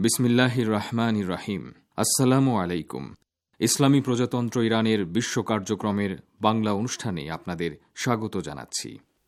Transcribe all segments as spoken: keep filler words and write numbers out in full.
বিসমিল্লাহির রহমানির রহিম। আসসালামু আলাইকুম। ইসলামী প্রজাতন্ত্র ইরানের বিশ্ব কার্যক্রমের বাংলা অনুষ্ঠানে আপনাদের স্বাগত জানাচ্ছি।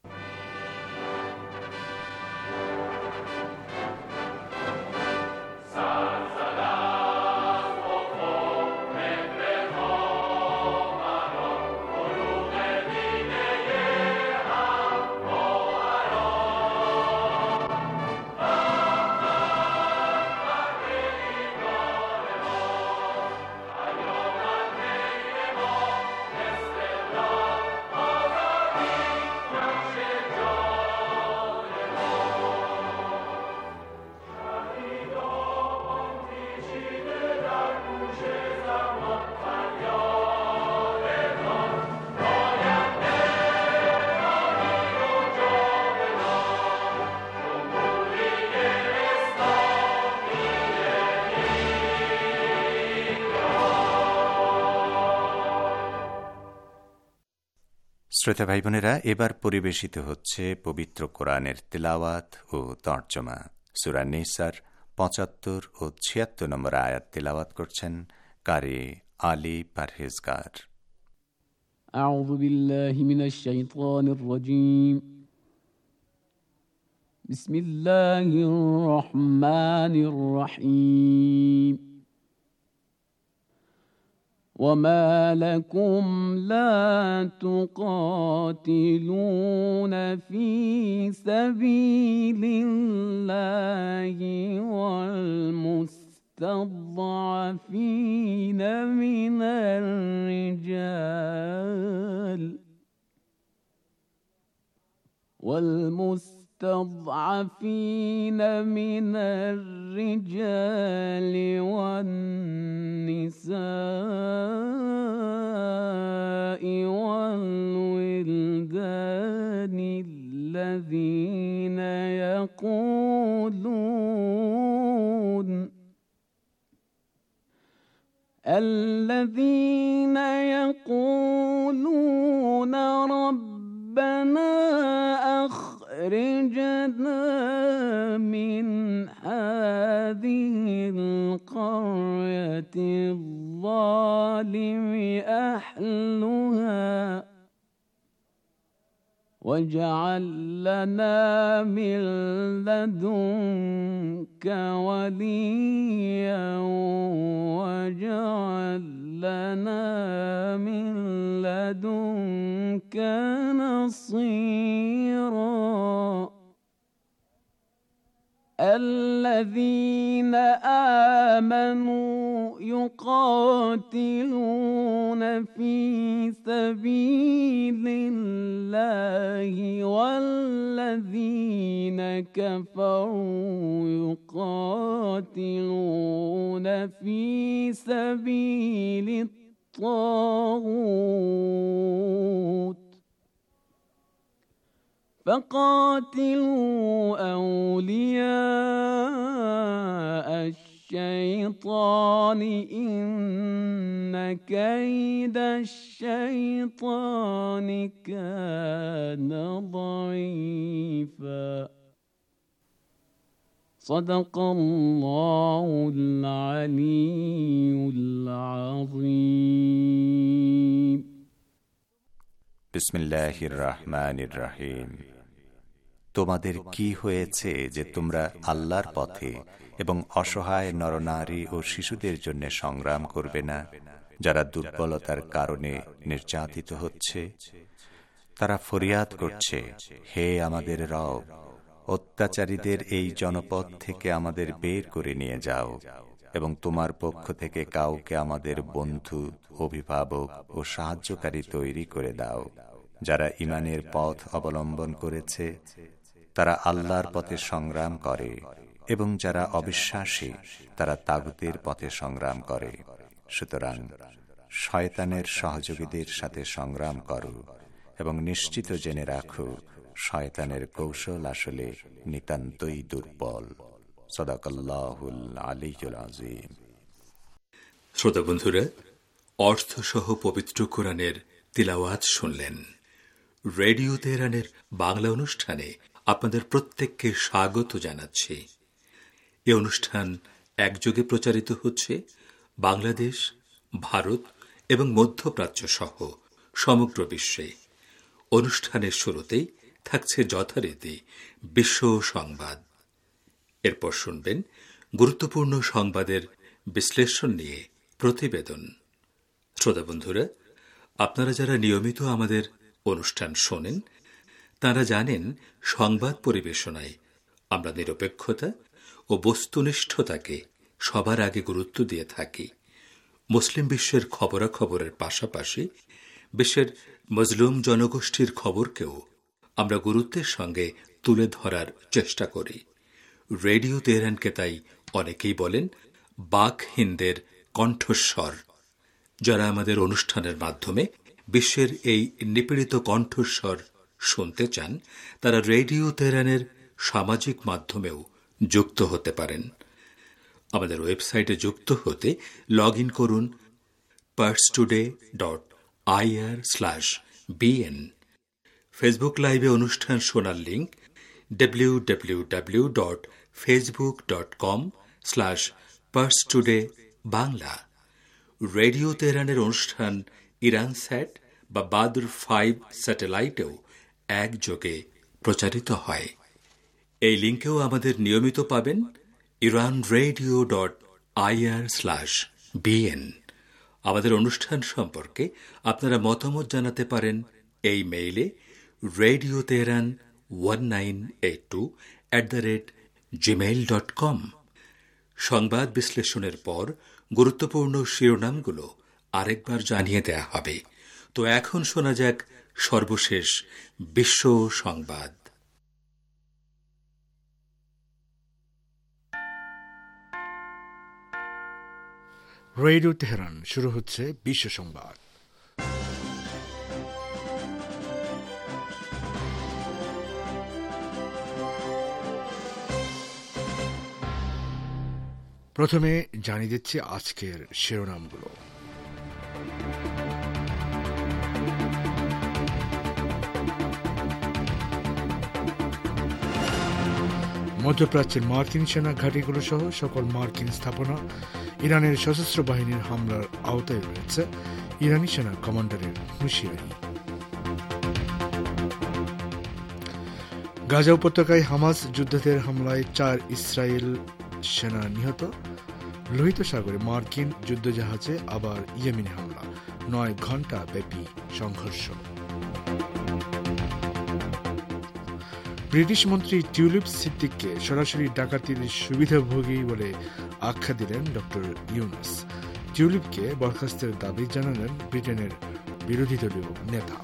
শ্রোতা ভাই বোনেরা, এবার পরিবেশিত হচ্ছে পবিত্র কোরআনের তিলাওয়াত ও তর্জমা। সূরা নিসার পঁচাত্তর ও ছিয়াত্তর নম্বর আয়াত তিলাওয়াত করছেন কারি আলী পারহেজগার। আউযু বিল্লাহি মিনাশ শাইতানির রাজীম। বিসমিল্লাহির রহমানির রহিম। وما لكم لا تقاتلون في سبيل الله والمستضعفين من الرجال والمستضعفين من الرجال والنساء والولدان الذين يقولون الذين يقولون ربنا أخرجنا من هذه القرية الظالم أهلها واجعل لنا من لدنك وليا واجعل لنا من لدنك نصيرا. الذين آمنوا يقاتلون في سبيل الله والذين كفروا يقاتلون في سبيل الطاغوت فقاتلوا أولياء الشيطان إن كيد الشيطان كان ضعيفا. صدق الله العلي العظيم. বিসমিল্লাহির রহমানির রহিম। তোমাদের কি হয়েছে যে তোমরা আল্লাহর পথে এবং অসহায় নরনারী ও শিশুদের জন্য সংগ্রাম করবে না, যারা দুর্বলতার কারণে নির্যাতিত হচ্ছে? তারা ফরিয়াদ করছে, হে আমাদের রব, অত্যাচারীদের এই জনপদ থেকে আমাদের বের করে নিয়ে যাও এবং তোমার পক্ষ থেকে কাউকে আমাদের বন্ধু, অভিভাবক ও সাহায্যকারী তৈরি করে দাও, যারা ঈমানের পথ অবলম্বন করেছে, তারা আল্লাহর পথে সংগ্রাম করে, এবং যারা অবিশ্বাসী তারা তাগুতের পথে সংগ্রাম করে। সুতরাং শয়তানের সহযোগীদের সাথে সংগ্রাম করো এবং নিশ্চিত জেনে রাখো, শয়তানের কৌশল আসলে নিতান্তই দুর্বল। সাদাকাল্লাহুল আলিয়্যুল আযীম। শ্রোতা বন্ধুরা, অর্থসহ পবিত্র কোরআনের তিলাওয়াত শুনলেন। রেডিও তেহরানের বাংলা অনুষ্ঠানে আপনাদের প্রত্যেককে স্বাগত জানাচ্ছি। এ অনুষ্ঠান একযোগে প্রচারিত হচ্ছে বাংলাদেশ, ভারত এবং মধ্যপ্রাচ্য সহ সমগ্র বিশ্বে। অনুষ্ঠানের শুরুতেই থাকছে যথারীতি বিশ্ব সংবাদ। এরপর শুনবেন গুরুত্বপূর্ণ সংবাদের বিশ্লেষণ নিয়ে প্রতিবেদন। শ্রোতা বন্ধুরা, আপনারা যারা নিয়মিত আমাদের অনুষ্ঠান শোনেন তারা জানেন সংবাদ পরিবেশনায় আমরা নিরপেক্ষতা ও বস্তুনিষ্ঠতাকে সবার আগে গুরুত্ব দিয়ে থাকি। মুসলিম বিশ্বের খবরাখবরের পাশাপাশি বিশ্বের মজলুম জনগোষ্ঠীর খবরকেও আমরা গুরুত্বের সঙ্গে তুলে ধরার চেষ্টা করি। রেডিও তেহরানকে তাই অনেকেই বলেন বাক হিন্দের কণ্ঠস্বর। যারা আমাদের অনুষ্ঠানের মাধ্যমে বিশ্বের এই নিপীড়িত কণ্ঠস্বর শুনতে চান তারা রেডিও তেহরানের সামাজিক মাধ্যমেও যুক্ত হতে পারেন। আমাদের ওয়েবসাইটে যুক্ত হতে লগ ইন করুন Pars today dot IR slash BN. Facebook লাইভে অনুষ্ঠান শোনার link W W W dot Facebook dot com slash Pars today Bangla. Radio তেহরানের অনুষ্ঠান ইরান স্যাট বা বাদর ফাইভ স্যাটেলাইটেও একযোগে প্রচারিত হয়। এই লিঙ্কেও আমাদের নিয়মিত পাবেন Iran radio dot IR slash BN. আমাদের অনুষ্ঠান সম্পর্কে আপনারা মতামত জানাতে পারেন এই মেইলে radio Tehran one nine eight two at the rate Gmail dot com. সংবাদ বিশ্লেষণের পর গুরুত্বপূর্ণ শিরোনামগুলো আরেকবার জানিয়ে দেয়া হবে। তো এখন শোনা যাক সর্বশেষ বিশ্ব সংবাদ। রেডিও তেহরান, শুরু হচ্ছে বিশ্ব সংবাদ। প্রথমে জানিয়ে দিচ্ছি আজকের শিরোনামগুলো। মধ্যপ্রাচ্যের মার্কিন সেনা ঘাঁটিগুলো সহ সকল মার্কিন স্থাপনা ইরানের সশস্ত্র বাহিনীর হামলার আওতায় রয়েছে, ইরানি সেনা কমান্ডারের হুঁশিয়ারি। গাজা উপত্যকায় হামাস যোদ্ধাদের হামলায় চার ইসরায়েল সেনা নিহত। লোহিত সাগরে মার্কিন যুদ্ধজাহাজে আবার ইয়েমেনে হামলা, নয় ঘণ্টা ব্যাপী সংঘর্ষ। ব্রিটিশ মন্ত্রী টিউলিপ সিদ্দিককে সরাসরি ডাকাতির সুবিধাভোগী বলে আখ্যা দিলেন ডক্টর ইউনুস। টিউলিপকে বরখাস্তের দাবি জানালেন ব্রিটেনের বিরোধী দলীয় নেতা।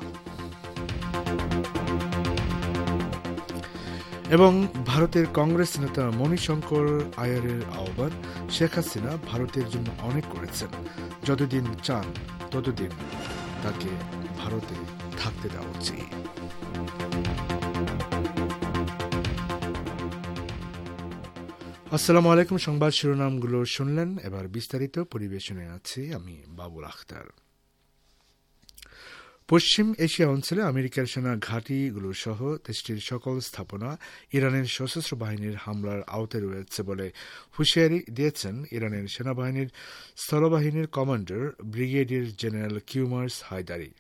এবং ভারতের কংগ্রেস নেতা মণিশঙ্কর আয়ারের আহ্বান, শেখ হাসিনা ভারতের জন্য অনেক করেছেন, যতদিন চান ততদিন তাকে ভারতে থাকতে দেওয়া উচিত। আসসালামু আলাইকুম। সংবাদ শিরোনামগুলো শুনলেন, এবার বিস্তারিত পরিবেশনে আছি আমি বাবুল আখতার। পশ্চিম এশিয়া অঞ্চলে আমেরিকার সেনা ঘাঁটিগুলো সহ দেশটির সকল স্থাপনা ইরানের সশস্ত্র বাহিনীর হামলার আওতায় রয়েছে বলে হুঁশিয়ারি দিয়েছেন ইরানের সেনাবাহিনীর স্থলবাহিনীর commander brigadier general Kiumars Heydari.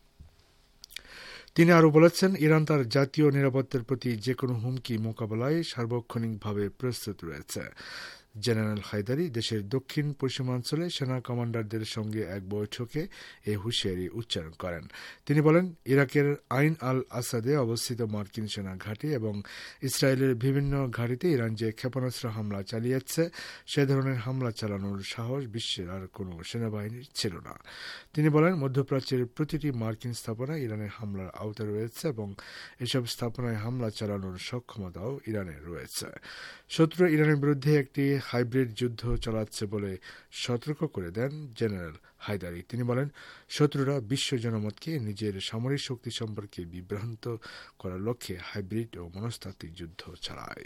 তিনি আরও বলেছেন, ইরান তার জাতীয় নিরাপত্তার প্রতি যে কোনো হুমকি মোকাবেলায় সার্বক্ষণিকভাবে প্রস্তুত রয়েছে। জেনারেল হায়দারি দেশের দক্ষিণ পশ্চিমাঞ্চলে সেনা কমান্ডারদের সঙ্গে এক বৈঠকে এই হুঁশিয়ারি উচ্চারণ করেন। তিনি বলেন, ইরাকের আইন আল আসাদে অবস্থিত মার্কিন সেনা ঘাঁটি এবং ইসরায়েলের বিভিন্ন ঘাঁটিতে ইরান যে ক্ষেপণাস্ত্র হামলা চালিয়েছে সে ধরনের হামলা চালানোর সাহস বিশ্বের আর কোনো সেনাবাহিনীর ছিল না। তিনি বলেন, মধ্যপ্রাচ্যের প্রতিটি মার্কিন স্থাপনা ইরানের হামলার আওতায় রয়েছে এবং এসব স্থাপনায় হামলা চালানোর সক্ষমতাও ইরানের রয়েছে। শত্রু ইরানের বিরুদ্ধে একটি হাইব্রিড যুদ্ধ চালাচ্ছে বলে সতর্ক করে দেন জেনারেল হায়দারি। তিনি বলেন, শত্রুরা বিশ্ব জনমতকে নিজের সামরিক শক্তি সম্পর্কে বিভ্রান্ত করার লক্ষ্যে হাইব্রিড ও মনস্তাত্ত্বিক যুদ্ধ চালায়।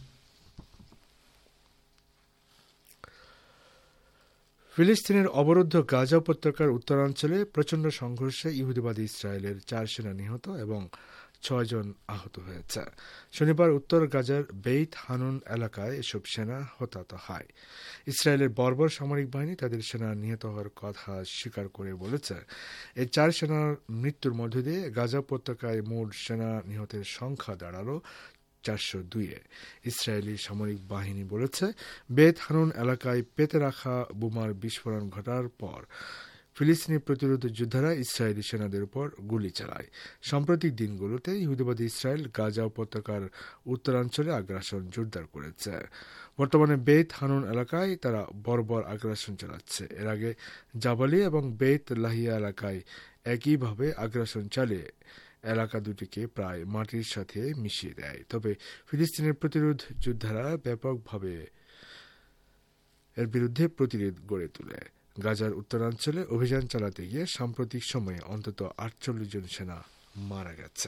ফিলিস্তিনের অবরুদ্ধ গাজা উপত্যকার উত্তরাঞ্চলে প্রচণ্ড সংঘর্ষে ইহুদিবাদী ইসরায়েলের চার সেনা নিহত এবং ছয়জন আহত হয়েছে। শনিবার উত্তর গাজার বেইত হানুন এলাকায় এসব সেনা হতাহত হয়। ইসরায়েলের বর্বর সামরিক বাহিনী তাদের সেনা নিহত হওয়ার কথা স্বীকার করে বলেছে, এই চার সেনার মৃত্যুর মধ্য দিয়ে গাজা উপত্যকায় মোট সেনা নিহতের সংখ্যা দাঁড়ালো চারশো দুইয়ে। ইসরায়েলি সামরিক বাহিনী বলেছে, বেত হানুন এলাকায় পেতে রাখা বোমার বিস্ফোরণ ঘটার পর ফিলিস্তিনি প্রতিরোধ যোদ্ধারা ইসরায়েলি সেনাদের উপর গুলি চালায়। সাম্প্রতিক দিনগুলোতে ইহুদিবাদী ইসরায়েল গাজা উপত্যকার উত্তরাঞ্চলে আগ্রাসন জোরদার করেছে। বর্তমানে বেত হানুন এলাকায় তারা বর্বর আগ্রাসন চালাচ্ছে। এর আগে জাবালি এবং বেত লাহিয়া এলাকায় একইভাবে আগ্রাসন চালিয়ে এলাকা দুটিকে প্রায় মাটির সাথে মিশিয়ে দেয়। তবে ফিলিস্তিনের প্রতিরোধ যোদ্ধারা ব্যাপকভাবে এর বিরুদ্ধে প্রতিরোধ গড়ে তোলে। গাজার উত্তরাঞ্চলে অভিযান চালাতে গিয়ে সাম্প্রতিক সময়ে অন্তত আটচল্লিশ জন সেনা মারা গেছে।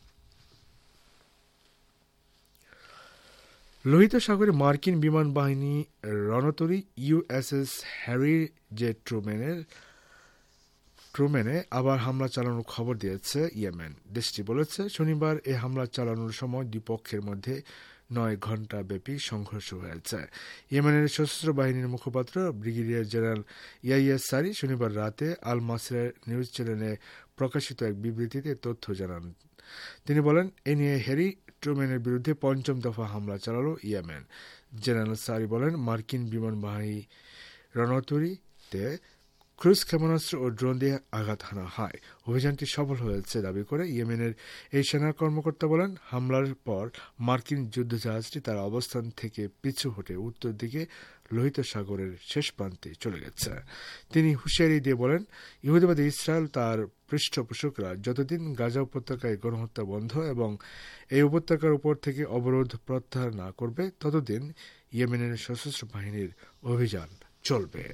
লোহিত সাগরে মার্কিন বিমান বাহিনী রণতরী ইউএসএস হ্যারি জে ট্রুম্যানের ট্রুম্যানে আবার হামলা চালানোর খবর দিয়েছে ইয়েমেন। দেশটি বলেছে, শনিবার এ হামলা চালানোর সময় দুই পক্ষের মধ্যে নয় ঘণ্টা ব্যাপী সংঘর্ষ হয়েছে। ইয়েমেনের সশস্ত্র বাহিনীর মুখপাত্র ব্রিগেডিয়ার জেনারেল ইয়াইয়া সারি শনিবার রাতে আল মাসিরের নিউজ চ্যানেলে প্রকাশিত এক বিবৃতিতে তথ্য জানান। তিনি বলেন, এ নিয়ে হ্যারি ট্রুম্যানের বিরুদ্ধে পঞ্চম দফা হামলা চালালো ইয়েমেন। জেনারেল সারি বলেন, মার্কিন বিমানবাহী রণতরীতে ক্রুজ ক্ষেপণাস্ত্র ও ড্রোন দিয়ে আঘাত হানা হয়। অভিযানটি সফল হয়েছে দাবি করে ইয়েমেনের এই সেনা কর্মকর্তা বলেন, হামলার পর মার্কিন যুদ্ধজাহাজটি তার অবস্থান থেকে পিছু হটে উত্তর দিকে লোহিত সাগরের শেষ প্রান্তে চলে গেছে। তিনি হুঁশিয়ারি দিয়ে বলেন, ইহুদিবাদী ইসরায়েল তার পৃষ্ঠপোষকরা যতদিন গাজা উপত্যকায় গণহত্যা বন্ধ এবং এই উপত্যকার উপর থেকে অবরোধ প্রত্যাহার না করবে, ততদিন ইয়েমেনের সশস্ত্র বাহিনীর অভিযান চলবে।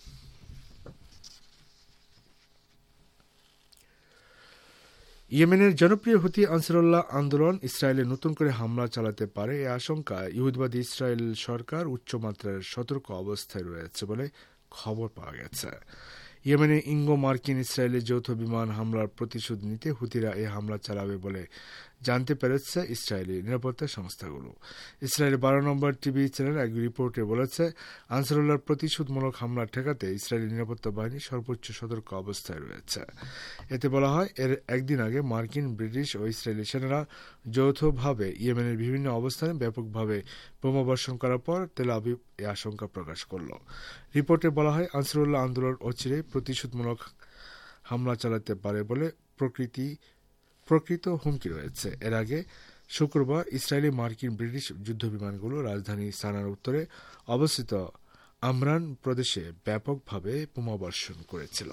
ইয়েমেনের জনপ্রিয় হুতি আনসারুল্লাহ আন্দোলন ইসরায়েলে নতুন করে হামলা চালাতে পারে এ আশঙ্কা ইহুদিবাদী ইসরায়েল সরকার উচ্চমাত্রার সতর্ক অবস্থায় রয়েছে বলে খবর পাওয়া গেছে। ইয়েমেনে ইঙ্গো মার্কিন ইসরায়েলের যৌথ বিমান হামলার প্রতিশোধ নিতে হুতিরা এই হামলা চালাবে বলে জানতে পেরেছে ইসরায়েলি নিরাপত্তা সংস্থাগুলো। ইসরায়েলের বারো নম্বর টিভি চ্যানেল এক রিপোর্টে বলেছে, আনসারুল্লাহর প্রতিশোধমূলক হামলা ঠেকাতে ইসরায়েলি নিরাপত্তা বাহিনী সর্বোচ্চ সতর্ক অবস্থায় রয়েছে। এতে বলা হয়, এর একদিন আগে মার্কিন, ব্রিটিশ ও ইসরায়েলি সেনারা যৌথভাবে ইয়েমেনের বিভিন্ন অবস্থানে ব্যাপকভাবে বোমাবর্ষণ করার পর তেল আবিব এ আশঙ্কা প্রকাশ করল। রিপোর্টে বলা হয়, আনসারুল্লাহ আন্দোলন অচিরেই প্রতিশোধমূলক হামলা চালাতে পারে বলে প্রকৃতি প্রকৃত হুমকি রয়েছে। এর আগে শুক্রবার ইসরায়েলি, মার্কিন, ব্রিটিশ যুদ্ধবিমানগুলো রাজধানী সানার উত্তরে অবস্থিত আমরান প্রদেশে ব্যাপকভাবে বোমাবর্ষণ করেছিল।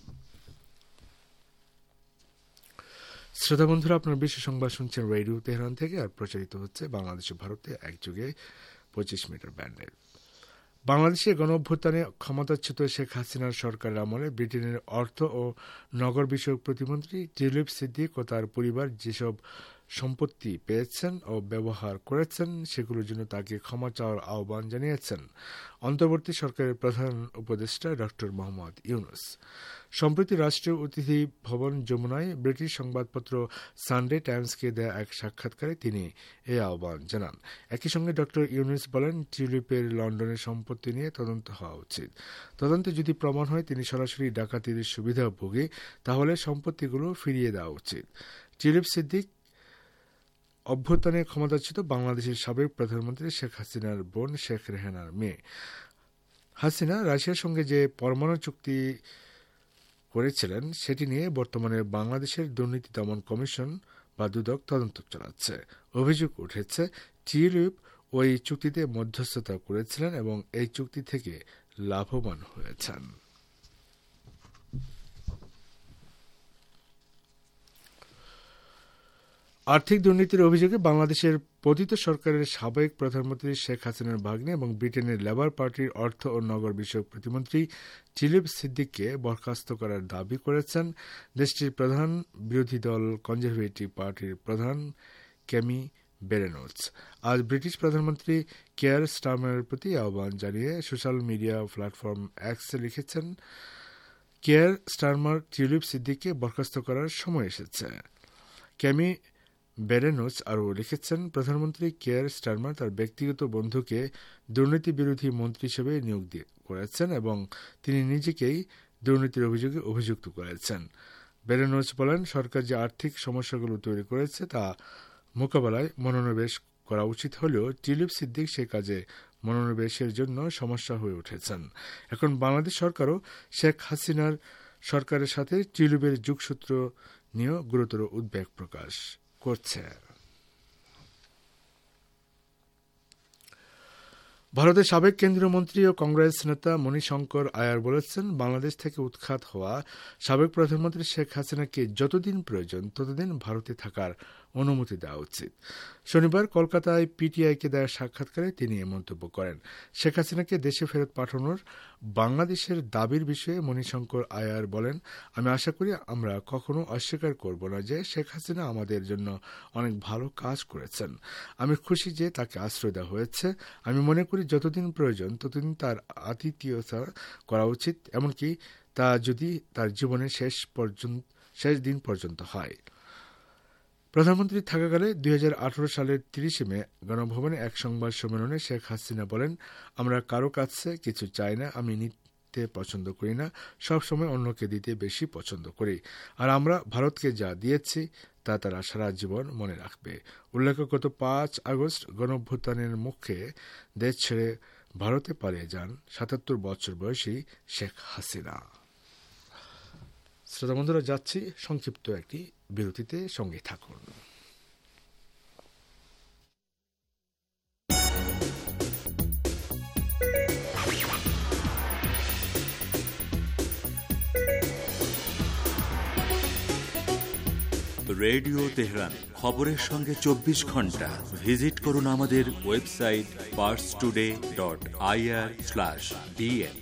শ্রোতা বন্ধুরা, আপনার বিশ্ব সংবাদ শুনছেন রেডিও তেহরান থেকে, আর প্রচারিত হচ্ছে বাংলাদেশে ভারতে একযোগে পঁচিশ মিটার ব্যান্ডে। বাংলাদেশের গণঅভ্যুত্থানে ক্ষমতাচ্যুত শেখ হাসিনার সরকারের আমলে ব্রিটেনের অর্থ ও নগর বিষয়ক প্রতিমন্ত্রী টিউলিপ সিদ্দিক ও তার পরিবার যেসব সম্পত্তি পেয়েছেন ও ব্যবহার করেছেন সেগুলোর জন্য তাকে ক্ষমা চাওয়ার আহ্বান জানিয়েছেন অন্তর্বর্তী সরকারের প্রধান উপদেষ্টা ড মোহাম্মদ ইউনুস। সম্প্রতি রাষ্ট্রীয় অতিথি ভবন যমুনায় ব্রিটিশ সংবাদপত্র সানডে টাইমসকে দেয়া এক সাক্ষাৎকারে তিনি এই আহ্বান জানান। একই সঙ্গে ড ইউনুস বলেন, টিউলিপের লন্ডনের সম্পত্তি নিয়ে তদন্ত হওয়া উচিত। তদন্তে যদি প্রমাণ হয় তিনি সরাসরি ডাকাতির সুবিধাভোগী, তাহলে সম্পত্তিগুলো ফিরিয়ে দেওয়া উচিত। টিউলিপ সিদ্দিক অভ্যুত্থানে ক্ষমতাচ্যুত বাংলাদেশের সাবেক প্রধানমন্ত্রী শেখ হাসিনার বোন শেখ রেহানার মেয়ে। হাসিনা রাশিয়ার সঙ্গে যে পরমাণু চুক্তি করেছিলেন সেটি নিয়ে বর্তমানে বাংলাদেশের দুর্নীতি দমন কমিশন বা দুদক তদন্ত চালাচ্ছে। অভিযোগ উঠেছে টিউলিপ ওই চুক্তিতে মধ্যস্থতা করেছিলেন এবং এই চুক্তি থেকে লাভবান হয়েছেন। আর্থিক দুর্নীতির অভিযোগে বাংলাদেশের পতিত সরকারের সাবেক প্রধানমন্ত্রী শেখ হাসিনার ভাগ্নে এবং ব্রিটেনের লেবার পার্টির অর্থ ও নগর বিষয়ক প্রতিমন্ত্রী টিউলিপ সিদ্দিককে বরখাস্ত করার দাবি করেছেন দেশটির প্রধান বিরোধী দল কনজারভেটিভ পার্টির প্রধান কেমি বেরেনোচ। আজ ব্রিটিশ প্রধানমন্ত্রী কেয়ার স্টারমারের প্রতি আহ্বান জানিয়ে সোশ্যাল মিডিয়া প্ল্যাটফর্ম এক্সে লিখেছেন, কেয়ার স্টারমার টিউলিপ সিদ্দিককে বরখাস্ত করার সময় এসেছে। কেমি বেরেনোস আরও লিখেছেন, প্রধানমন্ত্রী কেয়ার স্টারমার তার ব্যক্তিগত বন্ধুকে দুর্নীতি বিরোধী মন্ত্রী হিসেবে নিয়োগ করেছেন এবং তিনি নিজেকেই দুর্নীতির অভিযোগে অভিযুক্ত করেছেন। বেরেনোস বলেন, সরকার যে আর্থিক সমস্যাগুলো তৈরি করেছে তা মোকাবেলায় মনোনিবেশ করা উচিত হলেও টিউলিপ সিদ্দিক সে কাজে মনোনিবেশের জন্য সমস্যা হয়ে উঠেছেন। এখন বাংলাদেশ সরকারও শেখ হাসিনার সরকারের সাথে টিউলিপের যোগসূত্র নিয়ে গুরুতর উদ্বেগ প্রকাশ করছে। ভারতের সাবেক কেন্দ্রীয় মন্ত্রী ও কংগ্রেস নেতা মণিশঙ্কর আয়ার বলেছেন, বাংলাদেশ থেকে উৎখাত হওয়া সাবেক প্রধানমন্ত্রী শেখ হাসিনাকে যতদিন প্রয়োজন ততদিন ভারতে থাকার অনুমতি দেওয়া উচিত। শনিবার কলকাতায় পিটিআইকে দেওয়া সাক্ষাৎকারে তিনি এ মন্তব্য করেন। শেখ হাসিনাকে দেশে ফেরত পাঠানোর বাংলাদেশের দাবির বিষয়ে মণিশঙ্কর আয়ার বলেন, আমি আশা করি আমরা কখনো অস্বীকার করব না যে শেখ হাসিনা আমাদের জন্য অনেক ভালো কাজ করেছেন। আমি খুশি যে তাকে আশ্রয় দেওয়া হয়েছে। আমি মনে করি যতদিন প্রয়োজন ততদিন তার আতিথেয়তা করা উচিত, এমনকি তা যদি তার জীবনের শেষ পর্যন্ত শেষ দিন পর্যন্ত হয়। প্রধানমন্ত্রী থাকাকালে দুই হাজার আঠারো সালের তিরিশে মে গণভবনে এক সংবাদ সম্মেলনে শেখ হাসিনা বলেন, আমরা কারো কাছে কিছু চাই না, আমি নিতে পছন্দ করি না, সবসময় অন্যকে দিতে বেশি পছন্দ করি, আর আমরা ভারতকে যা দিয়েছি তা তারা সারা জীবন মনে রাখবে। উল্লেখ্য, গত পাঁচ আগস্ট গণঅভ্যুত্থানের মুখে দেশ ছেড়ে ভারতে পালিয়ে যান সাতাত্তর বছর বয়সী শেখ হাসিনা। শ্রোতা বন্ধুরা, যাচ্ছি সংক্ষিপ্ত একটি বিরতিতে, সঙ্গে থাকুন। রেডিও তেহরান, খবরের সঙ্গে চব্বিশ ঘন্টা। ভিজিট করুন আমাদের website Pars today dot IR slash DN.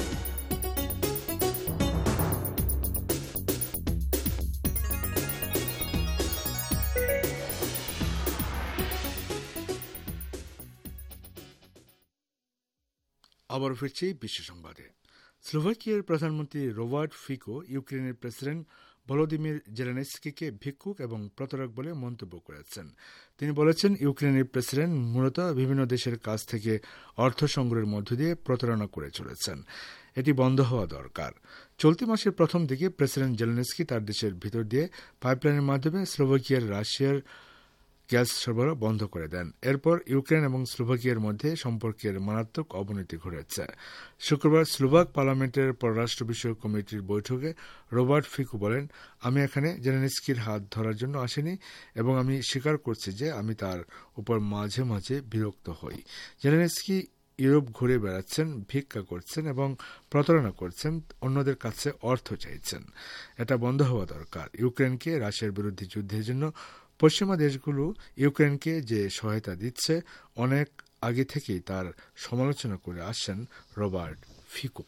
আবার ফিরছি বিশ্ব সংবাদে। স্লোভাকিয়ার প্রধানমন্ত্রী রবার্ট ফিকো ইউক্রেনের প্রেসিডেন্ট ভলোদিমির জেলেনস্কিকে ভিক্ষুক এবং প্রতারক বলে মন্তব্য করেছেন। তিনি বলেছেন, ইউক্রেনের প্রেসিডেন্ট মূলত বিভিন্ন দেশের কাছ থেকে অর্থ সংগ্রহের মধ্য দিয়ে প্রতারণা করে চলেছেন। এটি বন্ধ হওয়া দরকার। চলতি মাসের প্রথম দিকে প্রেসিডেন্ট জেলেনস্কি তার দেশের ভিতর দিয়ে পাইপলাইনের মাধ্যমে স্লোভাকিয়ার রাশিয়ার গ্যাস সরবরাহ বন্ধ করে দেন। এরপর ইউক্রেন এবং স্লোভাকিয়ার মধ্যে সম্পর্কের মারাত্মক অবনতি ঘটেছে। শুক্রবার স্লোভাক পার্লামেন্টের পররাষ্ট্র বিষয়ক কমিটির বৈঠকে রবার্ট ফিকো বলেন, আমি এখানে জেলেনস্কির হাত ধরার জন্য আসিনি এবং আমি স্বীকার করছি যে আমি তার উপর মাঝে মাঝে বিরক্ত হই। জেলেনস্কি ইউরোপ ঘুরে বেড়াচ্ছেন, ভিক্ষা করছেন এবং প্রতারণা করছেন, অন্যদের কাছে অর্থ চাইছেন। এটা বন্ধ হওয়া দরকার। ইউক্রেনকে রাশিয়ার বিরুদ্ধে যুদ্ধের জন্য পশ্চিমা দেশগুলো ইউক্রেনকে যে সহায়তা দিচ্ছে অনেক আগে থেকেই তার সমালোচনা করে আসছেন রবার্ট ফিকো।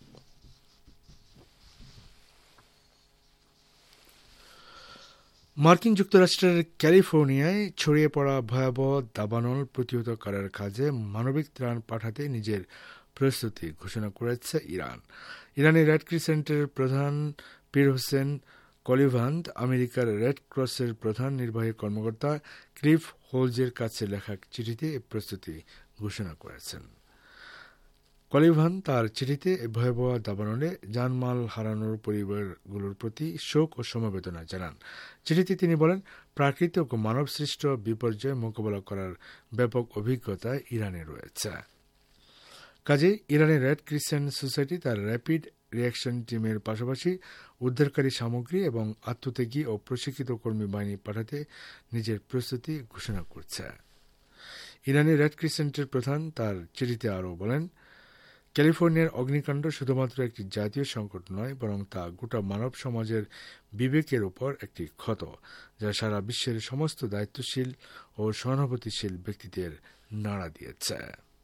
মার্কিন যুক্তরাষ্ট্রের ক্যালিফোর্নিয়ায় ছড়িয়ে পড়া ভয়াবহ দাবানল প্রতিহত করার কাজে মানবিক ত্রাণ পাঠাতে নিজের প্রস্তুতি ঘোষণা করেছে ইরান। ইরানের রেড ক্রিসেন্টের প্রধান পীর হোসেন কলিভান্ড আমেরিকার রেড ক্রসের প্রধান নির্বাহী কর্মকর্তা ক্লিফ হোলজের কাছে লেখা চিঠিতে এই প্রস্তুতি ঘোষণা করেছেন। কলিভান্ড তার চিঠিতে ভয়াবহ দাবানলে জানমাল হারানোর পরিবারগুলোর প্রতি শোক ও সমবেদনা জানান। চিঠিতে তিনি বলেন, প্রাকৃতিক ও মানবসৃষ্ট বিপর্যয় মোকাবেলা করার ব্যাপক অভিজ্ঞতা ইরানে রয়েছে। কাজে ইরানের রেড ক্রিসেন্ট সোসাইটি তার র্যাপিড রিঅ্যাকশন টিমের পাশাপাশি উদ্ধারকারী সামগ্রী এবং আত্মত্যাগী ও প্রশিক্ষিত কর্মী বাহিনী পাঠাতে নিজের প্রস্তুতি ঘোষণা করছে। ইরানের রেড ক্রিসেন্টের প্রধান তার চিঠিতে আরও বলেন, ক্যালিফোর্নিয়ার অগ্নিকাণ্ড শুধুমাত্র একটি জাতীয় সংকট নয়, বরং তা গোটা মানব সমাজের বিবেকের উপর একটি ক্ষত, যা সারা বিশ্বের সমস্ত দায়িত্বশীল ও সহানুভূতিশীল ব্যক্তিদের নাড়া দিয়েছে।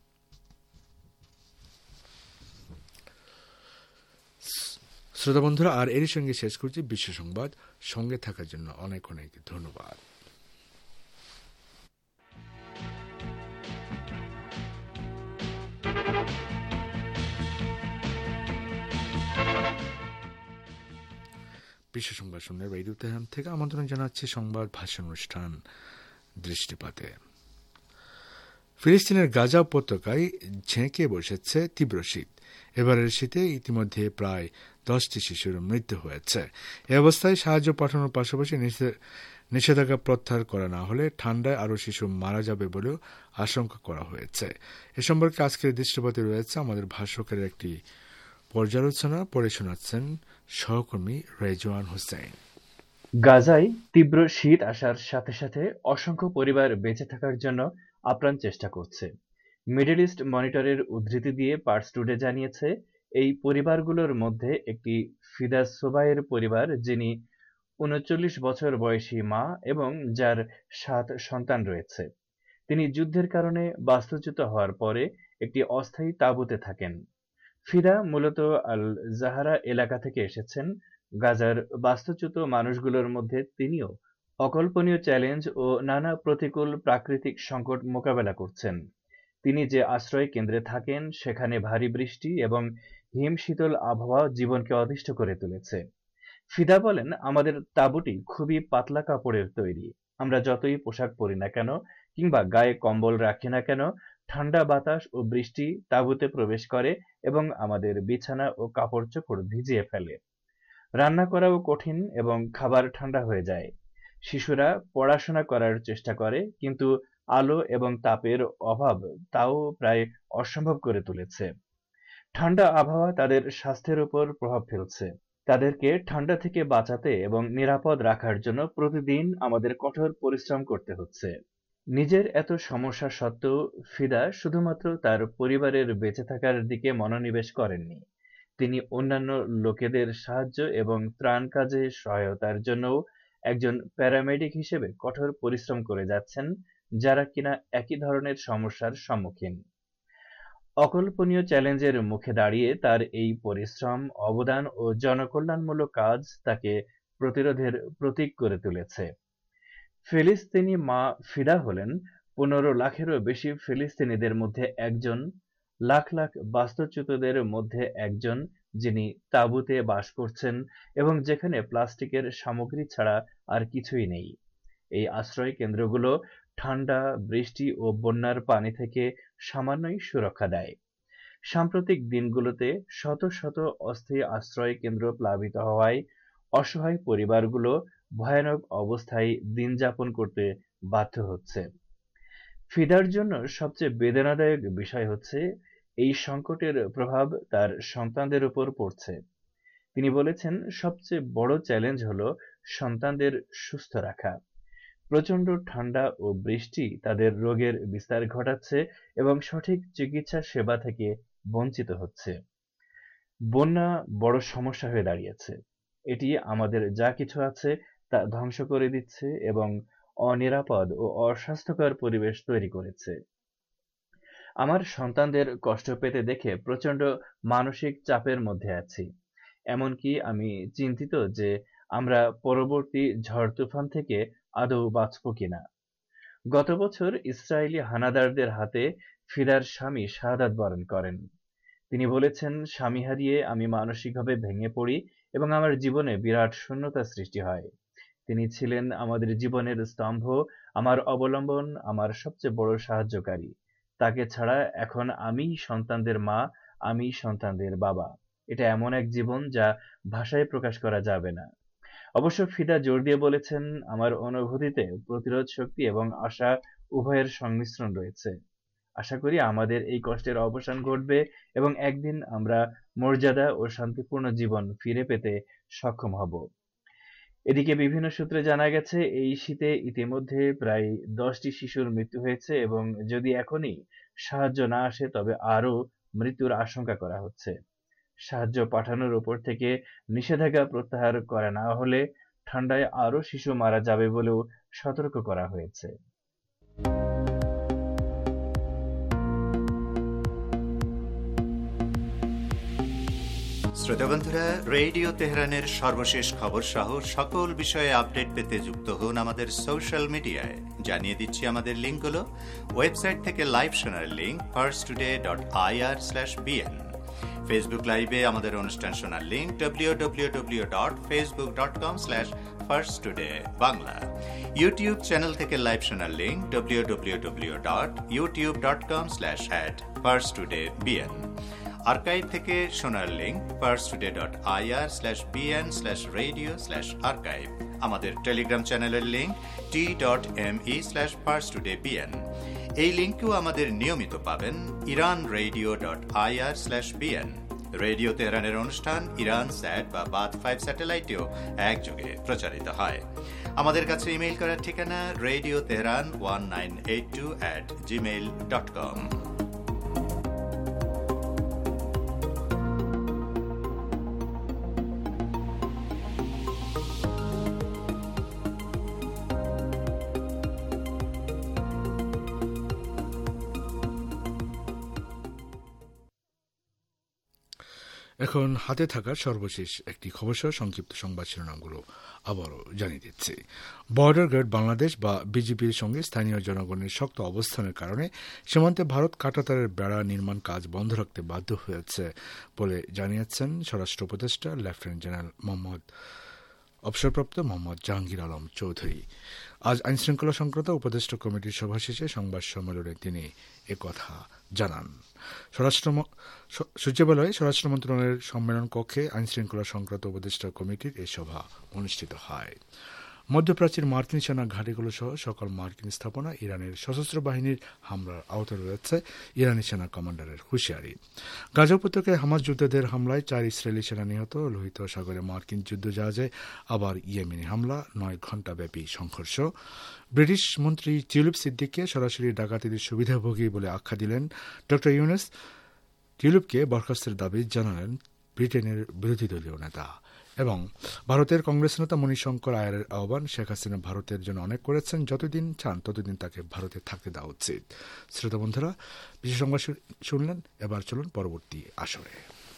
শ্রোতা বন্ধুরা, আর এরই সঙ্গে শেষ করছি বিশ্ব সংবাদ। সঙ্গে থাকার জন্য অনেক অনেক ধন্যবাদ। বিশ্ব সংবাদ শুনলে রেডিও তেহরান থেকে আমন্ত্রণ জানাচ্ছি সংবাদ ভাষণ অনুষ্ঠান দৃষ্টিপাতে। ফিলিস্তিনের গাজা উপত্যকায় ঝেঁকে বসেছে তীব্র শীত। এবারের শীতে ইতিমধ্যে প্রায় দশটি শিশুর মৃত্যু হয়েছে। এ অবস্থায় সাহায্য পাঠানোর পাশাপাশি নিষেধাজ্ঞা প্রত্যাহার করা না হলে ঠান্ডায় আরও শিশু মারা যাবে বলেও আশঙ্কা করা হয়েছে। এ সম্পর্কে আজকের দৃষ্টিপাতে রয়েছে আমাদের ভাষ্যকারের একটি পর্যালোচনা, পড়ে শোনাচ্ছেন সহকর্মী রেজওয়ান হোসেন। গাজায় তীব্র শীত আসার সাথে সাথে অসংখ্য পরিবার বেঁচে থাকার জন্য আপ্রাণ চেষ্টা করছে। মিডল ইস্ট মনিটরের উদ্ধৃতি দিয়ে পার্স টুডে জানিয়েছে, এই পরিবারগুলোর মধ্যে একটি ফিদা সোবাইয়ের পরিবার, যিনি উনচল্লিশ বছর বয়সী মা এবং যার সাত সন্তান রয়েছে। তিনি যুদ্ধের কারণে বাস্তুচ্যুত হওয়ার পরে একটি অস্থায়ী তাঁবুতে থাকেন। ফিদা মূলত আল জাহারা এলাকা থেকে এসেছেন। গাজার বাস্তুচ্যুত মানুষগুলোর মধ্যে তিনিও অকল্পনীয় চ্যালেঞ্জ ও নানা প্রতিকূল প্রাকৃতিক সংকট মোকাবেলা করছেন। তিনি যে আশ্রয় কেন্দ্রে থাকেন সেখানে ভারী বৃষ্টি এবং হিম শীতল আবহাওয়া জীবনকে অতিষ্ঠ করে তুলেছে। ফিদা বলেন, আমাদের তাঁবুটি খুবই পাতলা কাপড়ের তৈরি। আমরা যতই পোশাক পরি না কেন কিংবা গায়ে কম্বল রাখি না কেন, ঠান্ডা বাতাস ও বৃষ্টি তাঁবুতে প্রবেশ করে এবং আমাদের বিছানা ও কাপড় চোপড় ভিজিয়ে ফেলে। রান্না করাও কঠিন এবং খাবার ঠান্ডা হয়ে যায়। শিশুরা পড়াশোনা করার চেষ্টা করে, কিন্তু আলো এবং তাপের অভাব তাও প্রায় অসম্ভব করে তুলেছে। ঠান্ডা আবহাওয়া তাদের স্বাস্থ্যের উপর প্রভাব ফেলছে। তাদেরকে ঠান্ডা থেকে বাঁচাতে এবং নিরাপদ রাখার জন্য প্রতিদিন আমাদের কঠোর পরিশ্রম করতে হচ্ছে। নিজের এত সমস্যা সত্ত্বেও ফিদা শুধুমাত্র তার পরিবারের বেঁচে থাকার দিকে মনোনিবেশ করেননি। তিনি অন্যান্য লোকেদের সাহায্য এবং ত্রাণ কাজে সহায়তার জন্যও একজন প্যারামেডিক হিসেবে কঠোর পরিশ্রম করে যাচ্ছেন, যারা কিনা একই ধরনের সমস্যার সম্মুখীন। অকল্পনীয় চ্যালেঞ্জের মুখে দাঁড়িয়ে তার এই পরিশ্রম, অবদান ও জনকল্যাণমূলক কাজ তাকে প্রতিরোধের প্রতীক করে তুলেছে। ফিলিস্তিনি মা ফিদা হলেন পনেরো লাখেরও বেশি ফিলিস্তিনিদের মধ্যে একজন, লাখ লাখ বাস্তুচ্যুতদের মধ্যে একজন, যিনি তাঁবুতে বাস করছেন এবং যেখানে প্লাস্টিকের সামগ্রী ছাড়া আর কিছুই নেই। এই আশ্রয় কেন্দ্রগুলো ঠান্ডা, বৃষ্টি ও বন্যার পানি থেকে সামান্যই সুরক্ষা দেয়। সাম্প্রতিক দিনগুলোতে শত শত অস্থায়ী আশ্রয় কেন্দ্র প্লাবিত হওয়ায় অসহায় পরিবারগুলো ভয়ানক অবস্থায় দিন যাপন করতে বাধ্য হচ্ছে। ফিদার জন্য সবচেয়ে বেদনাদায়ক বিষয় হচ্ছে এই সংকটের প্রভাব তার সন্তানদের উপর পড়ছে। তিনি বলেছেন, সবচেয়ে বড় চ্যালেঞ্জ হলো সন্তানদের সুস্থ রাখা। প্রচণ্ড ঠান্ডা ও বৃষ্টি তাদের রোগের বিস্তার ঘটাচ্ছে এবং সঠিক চিকিৎসা সেবা থেকে বঞ্চিত হচ্ছে। বন্যা বড় সমস্যা হয়ে দাঁড়িয়েছে। এটি আমাদের যা কিছু আছে তা ধ্বংস করে দিচ্ছে এবং অনিরাপদ ও অস্বাস্থ্যকর পরিবেশ তৈরি করেছে। আমার সন্তানদের কষ্ট পেতে দেখে প্রচণ্ড মানসিক চাপের মধ্যে আছি। এমনকি আমি চিন্তিত যে আমরা পরবর্তী ঝড় তুফান থেকে আদৌ বাঁচব কিনা। গত বছর ইসরায়েলি হানাদারদের হাতে ফিদার স্বামী শাহাদাত বরণ করেন। তিনি বলেছেন, স্বামী হারিয়ে আমি মানসিকভাবে ভেঙে পড়ি এবং আমার জীবনে বিরাট শূন্যতা সৃষ্টি হয়। তিনি ছিলেন আমাদের জীবনের স্তম্ভ, আমার অবলম্বন, আমার সবচেয়ে বড় সাহায্যকারী। তাকে ছাড়া এখন আমি সন্তানদের মা, আমি সন্তানদের বাবা। এটা এমন এক জীবন যা ভাষায় প্রকাশ করা যাবে না। অবশ্য ফিদা জোর দিয়ে বলেছেন, আমার অনুভূতিতে প্রতিরোধ শক্তি এবং আশা উভয়ের সংমিশ্রণ রয়েছে। আশা করি আমাদের এই কষ্টের অবসান ঘটবে এবং একদিন আমরা মর্যাদা ও শান্তিপূর্ণ জীবন ফিরে পেতে সক্ষম হব। এদিকে বিভিন্ন সূত্রে জানা গেছে, এই শীতে ইতিমধ্যে প্রায় দশটি শিশুর মৃত্যু হয়েছে এবং যদি এখনই সাহায্য না আসে তবে আরও মৃত্যুর আশঙ্কা করা হচ্ছে। সাহায্য পাঠানোর উপর থেকে নিষেধাজ্ঞা প্রত্যাহার করা না হলে ঠান্ডায় আরও শিশু মারা যাবে বলেও সতর্ক করা হয়েছে। শ্রোতা বন্ধুরা, রেডিও তেহরানের সর্বশেষ খবর সহ সকল বিষয়ে আপডেট পেতে যুক্ত হন আমাদের সোশ্যাল মিডিয়ায়। জানিয়ে দিচ্ছি আমাদের লিঙ্কগুলো। ওয়েবসাইট থেকে লাইভ শোনার link Pars today dot I R slash BN, Facebook লাইভে আমাদের অনুষ্ঠান শোনার link W W W dot Facebook dot com slash first today Bangla. YouTube channel থেকে লাইভ শোনার link W W W dot YouTube dot com slash at first today BN. Archive থেকে শোনার link first today dot IR slash BN slash radio slash archive. আমাদের Telegram চ্যানেলের link T dot M E slash first today BN. এই লিঙ্কেও আমাদের নিয়মিত পাবেন Iran radio dot IR slash BN. Radio তেহরানের অনুষ্ঠান ইরান স্যাট বা বাদ ফাইভ স্যাটেলাইটেও একযোগে প্রচারিত হয়। আমাদের কাছে ইমেইল করার ঠিকানা radio Tehran one nine eight two at Gmail dot com. এখন হাতে থাকা সর্বশেষ একটি খবর সহ সংক্ষিপ্ত সংবাদ শিরোনামগুলো আবারও জানিয়ে দিচ্ছি। বর্ডার গার্ড বাংলাদেশ বা বিজিবির সঙ্গে স্থানীয় জনগণের শক্ত অবস্থানের কারণে সীমান্তে ভারত কাঁটাতারের বেড়া নির্মাণ কাজ বন্ধ রাখতে বাধ্য হয়েছে বলে জানিয়েছেন স্বরাষ্ট্র উপদেষ্টা লেফটেন্যান্ট জেনারেল মোহাম্মদ অবসরপ্রাপ্ত মোহাম্মদ জাহাঙ্গীর আলম চৌধুরী। আজ আইনশৃঙ্খলা সংক্রান্ত উপদেষ্টা কমিটির সভা শেষে সংবাদ সম্মেলনে তিনি একথা জানান। সচিবালয়ে স্বরাষ্ট্র মন্ত্রণালয়ের সম্মেলন কক্ষে আইনশৃঙ্খলা সংক্রান্ত উপদেষ্টা কমিটির এই সভা অনুষ্ঠিত হয়। মধ্যপ্রাচ্যের মার্কিন সেনা ঘাঁটিগুলো সহ সকল মার্কিন স্থাপনা ইরানের সশস্ত্র বাহিনীর হামলার আওতায় রয়েছে ইরানি সেনা কমান্ডারের হুঁশিয়ারি। গাজা উপত্যকায় হামাস যোদ্ধাদের হামলায় চার ইসরায়েলি সেনা নিহত, লোহিত সাগরে মার্কিন যুদ্ধজাহাজে আবার ইয়েমেনি হামলা, নয় ঘণ্টাব্যাপী সংঘর্ষ। ব্রিটিশ মন্ত্রী টিউলিপ সিদ্দিককে সরাসরি ডাকাতিদের সুবিধাভোগী বলে আখ্যা দিলেন ড ইউনুস। টিউলিপকে বরখাস্তের দাবি জানালেন ব্রিটেনের বিরোধী দলীয় নেতা। এবং ভারতের কংগ্রেস নেতা মণিশঙ্কর আয়ারের আহ্বান, শেখ হাসিনা ভারতের জন্য অনেক করেছেন, যতদিন চান ততদিন তাকে ভারতে থাকতে দেওয়া উচিত। শ্রোতা বন্ধুরা, বিশেষ সংবাদ শুনলেন, এবার চলুন পরবর্তী আসরে।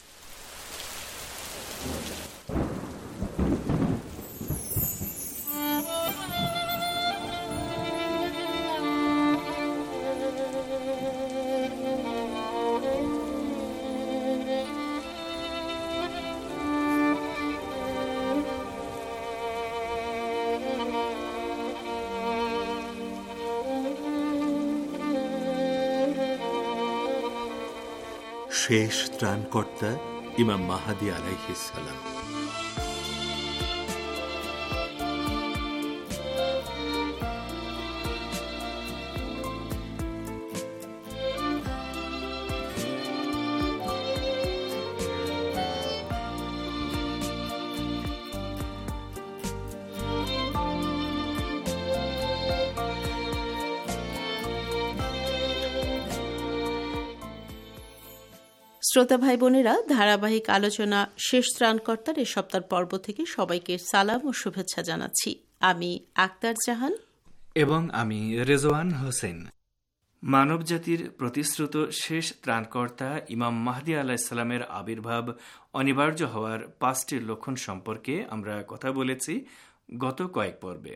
শেষ ত্রাণকর্তা ইমাম মাহদী আলাইহিস সালাম। শ্রোতা ভাই বোনেরা, ধারাবাহিক আলোচনা শেষ ত্রাণকর্তার এ সপ্তাহ পর্ব থেকে সবাইকে সালাম ও শুভেচ্ছা জানাচ্ছি। আমি আক্তার জাহান এবং আমি রেজওয়ান হোসেন। মানবজাতির প্রতিশ্রুত শেষ ত্রাণকর্তা ইমাম মাহদী আলাইহিসসালামের আবির্ভাব অনিবার্য হওয়ার পাঁচটি লক্ষণ সম্পর্কে আমরা কথা বলেছি গত কয়েক পর্বে।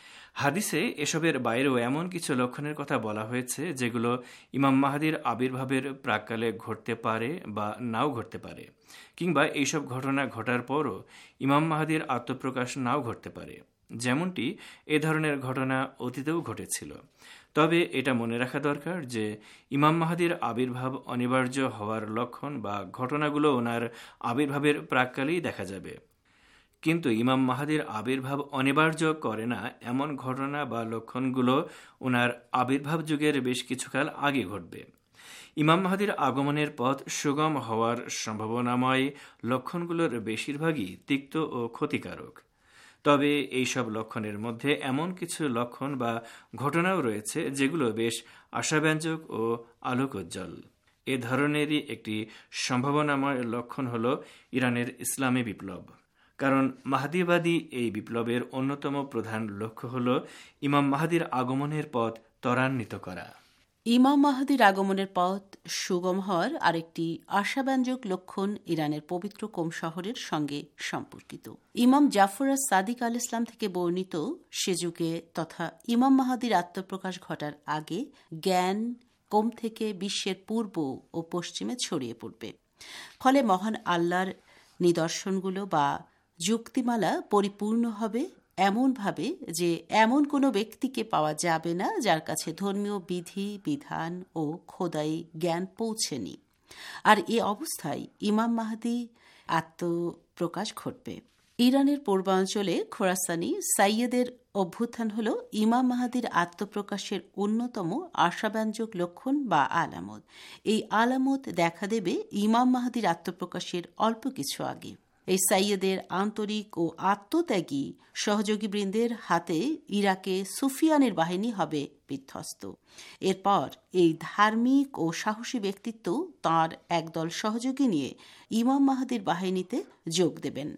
হাদিসে এসবের বাইরেও এমন কিছু লক্ষণের কথা বলা হয়েছে যেগুলো ইমাম মাহদীর আবির্ভাবের প্রাক্কালে ঘটতে পারে বা নাও ঘটতে পারে, কিংবা এইসব ঘটনা ঘটার পরও ইমাম মাহদীর আত্মপ্রকাশ নাও ঘটতে পারে। যেমনটি এ ধরনের ঘটনা অতীতেও ঘটেছিল। তবে এটা মনে রাখা দরকার যে ইমাম মাহদীর আবির্ভাব অনিবার্য হওয়ার লক্ষণ বা ঘটনাগুলো ওনার আবির্ভাবের প্রাক্কালেই দেখা যাবে, কিন্তু ইমাম মাহদীর আবির্ভাব অনিবার্য করে না এমন ঘটনা বা লক্ষণগুলো ওনার আবির্ভাব যুগের বেশ কিছুকাল আগে ঘটবে। ইমাম মাহদীর আগমনের পথ সুগম হওয়ার সম্ভাবনাময় লক্ষণগুলোর বেশিরভাগই তিক্ত ও ক্ষতিকারক। তবে এইসব লক্ষণের মধ্যে এমন কিছু লক্ষণ বা ঘটনাও রয়েছে যেগুলো বেশ আশাব্যঞ্জক ও আলোকোজ্জ্বল। এ ধরনেরই একটি সম্ভাবনাময় লক্ষণ হল ইরানের ইসলামী বিপ্লব। কারণ মাহদীবাদী এই বিপ্লবের অন্যতম প্রধান লক্ষ্য হল ইমাম মাহদীর আগমনের পথ ত্বরান্বিত করা। ইমাম মাহদীর আগমনের পথ সুগম হওয়ার আরেকটি আশাব্যঞ্জক লক্ষণ ইরানের পবিত্র কোম শহরের সঙ্গে সম্পর্কিত। ইমাম জাফর আস সাদিক আল ইসলাম থেকে বর্ণিত সে যুগে তথা ইমাম মাহদীর আত্মপ্রকাশ ঘটার আগে জ্ঞান কোম থেকে বিশ্বের পূর্ব ও পশ্চিমে ছড়িয়ে পড়বে। ফলে মহান আল্লাহর নিদর্শনগুলো বা যুক্তিমালা পরিপূর্ণ হবে এমনভাবে যে এমন কোনো ব্যক্তিকে পাওয়া যাবে না যার কাছে ধর্মীয় বিধি বিধান ও খোদাই জ্ঞান পৌঁছেনি। আর এ অবস্থায় ইমাম মাহদী আত্মপ্রকাশ ঘটবে। ইরানের পূর্বাঞ্চলে খোরাসানি সাইয়েদের অভ্যুত্থান হল ইমাম মাহদীর আত্মপ্রকাশের অন্যতম আশাব্যঞ্জক লক্ষণ বা আলামত। এই আলামত দেখা দেবে ইমাম মাহদীর আত্মপ্রকাশের অল্প কিছু আগে। এই সাইয়েদের আন্তরিক ও আত্মত্যাগী সহযোগীবৃন্দের হাতে ইরাকে সুফিয়ানের বাহিনী হবে বিধ্বস্ত। এরপর এই ধার্মিক ও সাহসী ব্যক্তিত্ব তাঁর একদল সহযোগী নিয়ে ইমাম মাহদীর বাহিনীতে যোগ দেবেন।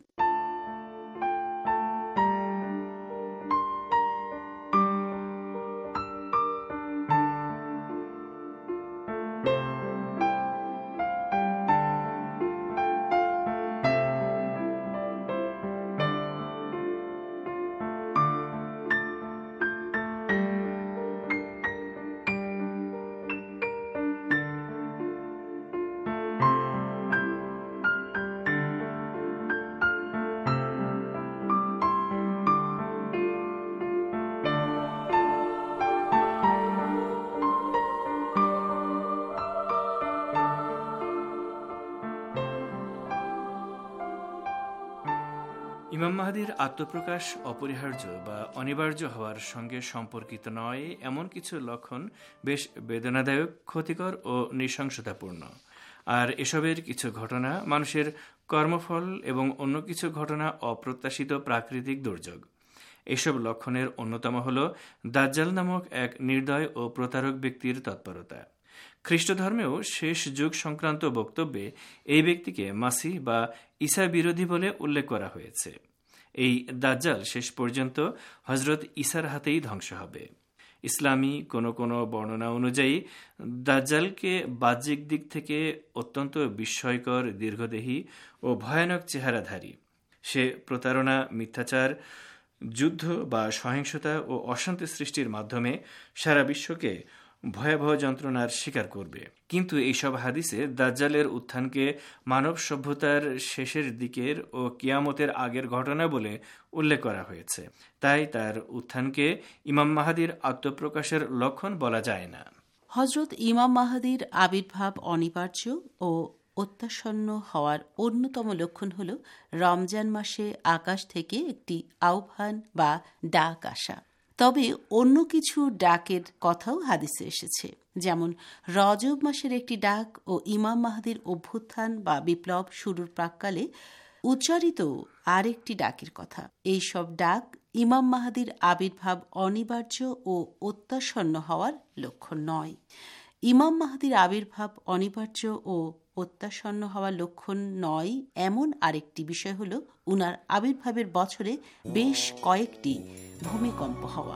ইমাম মাহদীর আত্মপ্রকাশ অপরিহার্য বা অনিবার্য হওয়ার সঙ্গে সম্পর্কিত নয় এমন কিছু লক্ষণ বেশ বেদনাদায়ক, ক্ষতিকর ও নৃশংসতাপূর্ণ। আর এসবের কিছু ঘটনা মানুষের কর্মফল এবং অন্য কিছু ঘটনা অপ্রত্যাশিত প্রাকৃতিক দুর্যোগ। এসব লক্ষণের অন্যতম হল দাজ্জাল নামক এক নির্দয় ও প্রতারক ব্যক্তির তৎপরতা। খ্রিস্ট ধর্মেও শেষ যুগ সংক্রান্ত বক্তব্যে এই ব্যক্তিকে মাসিহ বা ঈসা বিরোধী বলে উল্লেখ করা হয়েছে। এই দাজ্জাল শেষ পর্যন্ত হজরত ঈসার হাতেই ধ্বংস হবে। ইসলামী কোনো কোনো বর্ণনা অনুযায়ী দাজ্জালকে বাহ্যিক দিক থেকে অত্যন্ত বিস্ময়কর, দীর্ঘদেহী ও ভয়ানক চেহারাধারী। সে প্রতারণা, মিথ্যাচার, যুদ্ধ বা সহিংসতা ও অশান্তি সৃষ্টির মাধ্যমে সারা বিশ্বকে ভয়াবহ যন্ত্রণার শিকার করবে। কিন্তু এইসব হাদিসে দাজ্জালের উত্থানকে মানব সভ্যতার শেষের দিকের ও কিয়ামতের আগের ঘটনা বলে উল্লেখ করা হয়েছে। তাই তার উত্থানকে ইমাম মাহদীর আত্মপ্রকাশের লক্ষণ বলা যায় না। হজরত ইমাম মাহদীর আবির্ভাব অনিবার্য ও অত্যাসন্ন হওয়ার অন্যতম লক্ষণ হল রমজান মাসে আকাশ থেকে একটি আহ্বান বা ডাক আসা। তবে অন্য কিছু ডাকের কথাও হাদিসে এসেছে, যেমন রজব মাসের একটি ডাক ও ইমাম মাহদীর অভ্যুত্থান বা বিপ্লব শুরুর প্রাক্কালে উচ্চারিত আরেকটি ডাকের কথা। এই সব ডাক ইমাম মাহদীর আবির্ভাব অনিবার্য ও অত্যাসন্ন হওয়ার লক্ষণ নয়। ইমাম মাহদীর আবির্ভাব অনিবার্য ও অত্যাসন্ন হওয়ার লক্ষণ নয় এমন আরেকটি বিষয় হল উনার আবির্ভাবের বছরে বেশ কয়েকটি ভূমিকম্প হওয়া।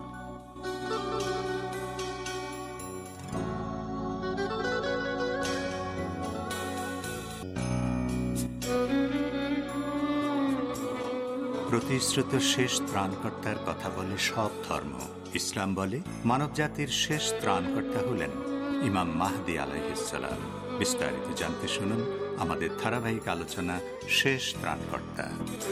প্রতিশ্রুত শেষ ত্রাণকর্তার কথা বলে সব ধর্ম। ইসলাম বলে মানবজাতির শেষ ত্রাণকর্তা হলেন ইমাম মাহদী আলাইহিস সালাম। বিস্তারিত জানতে শুনুন আমাদের ধারাবাহিক আলোচনা শেষ ত্রাণকর্তা।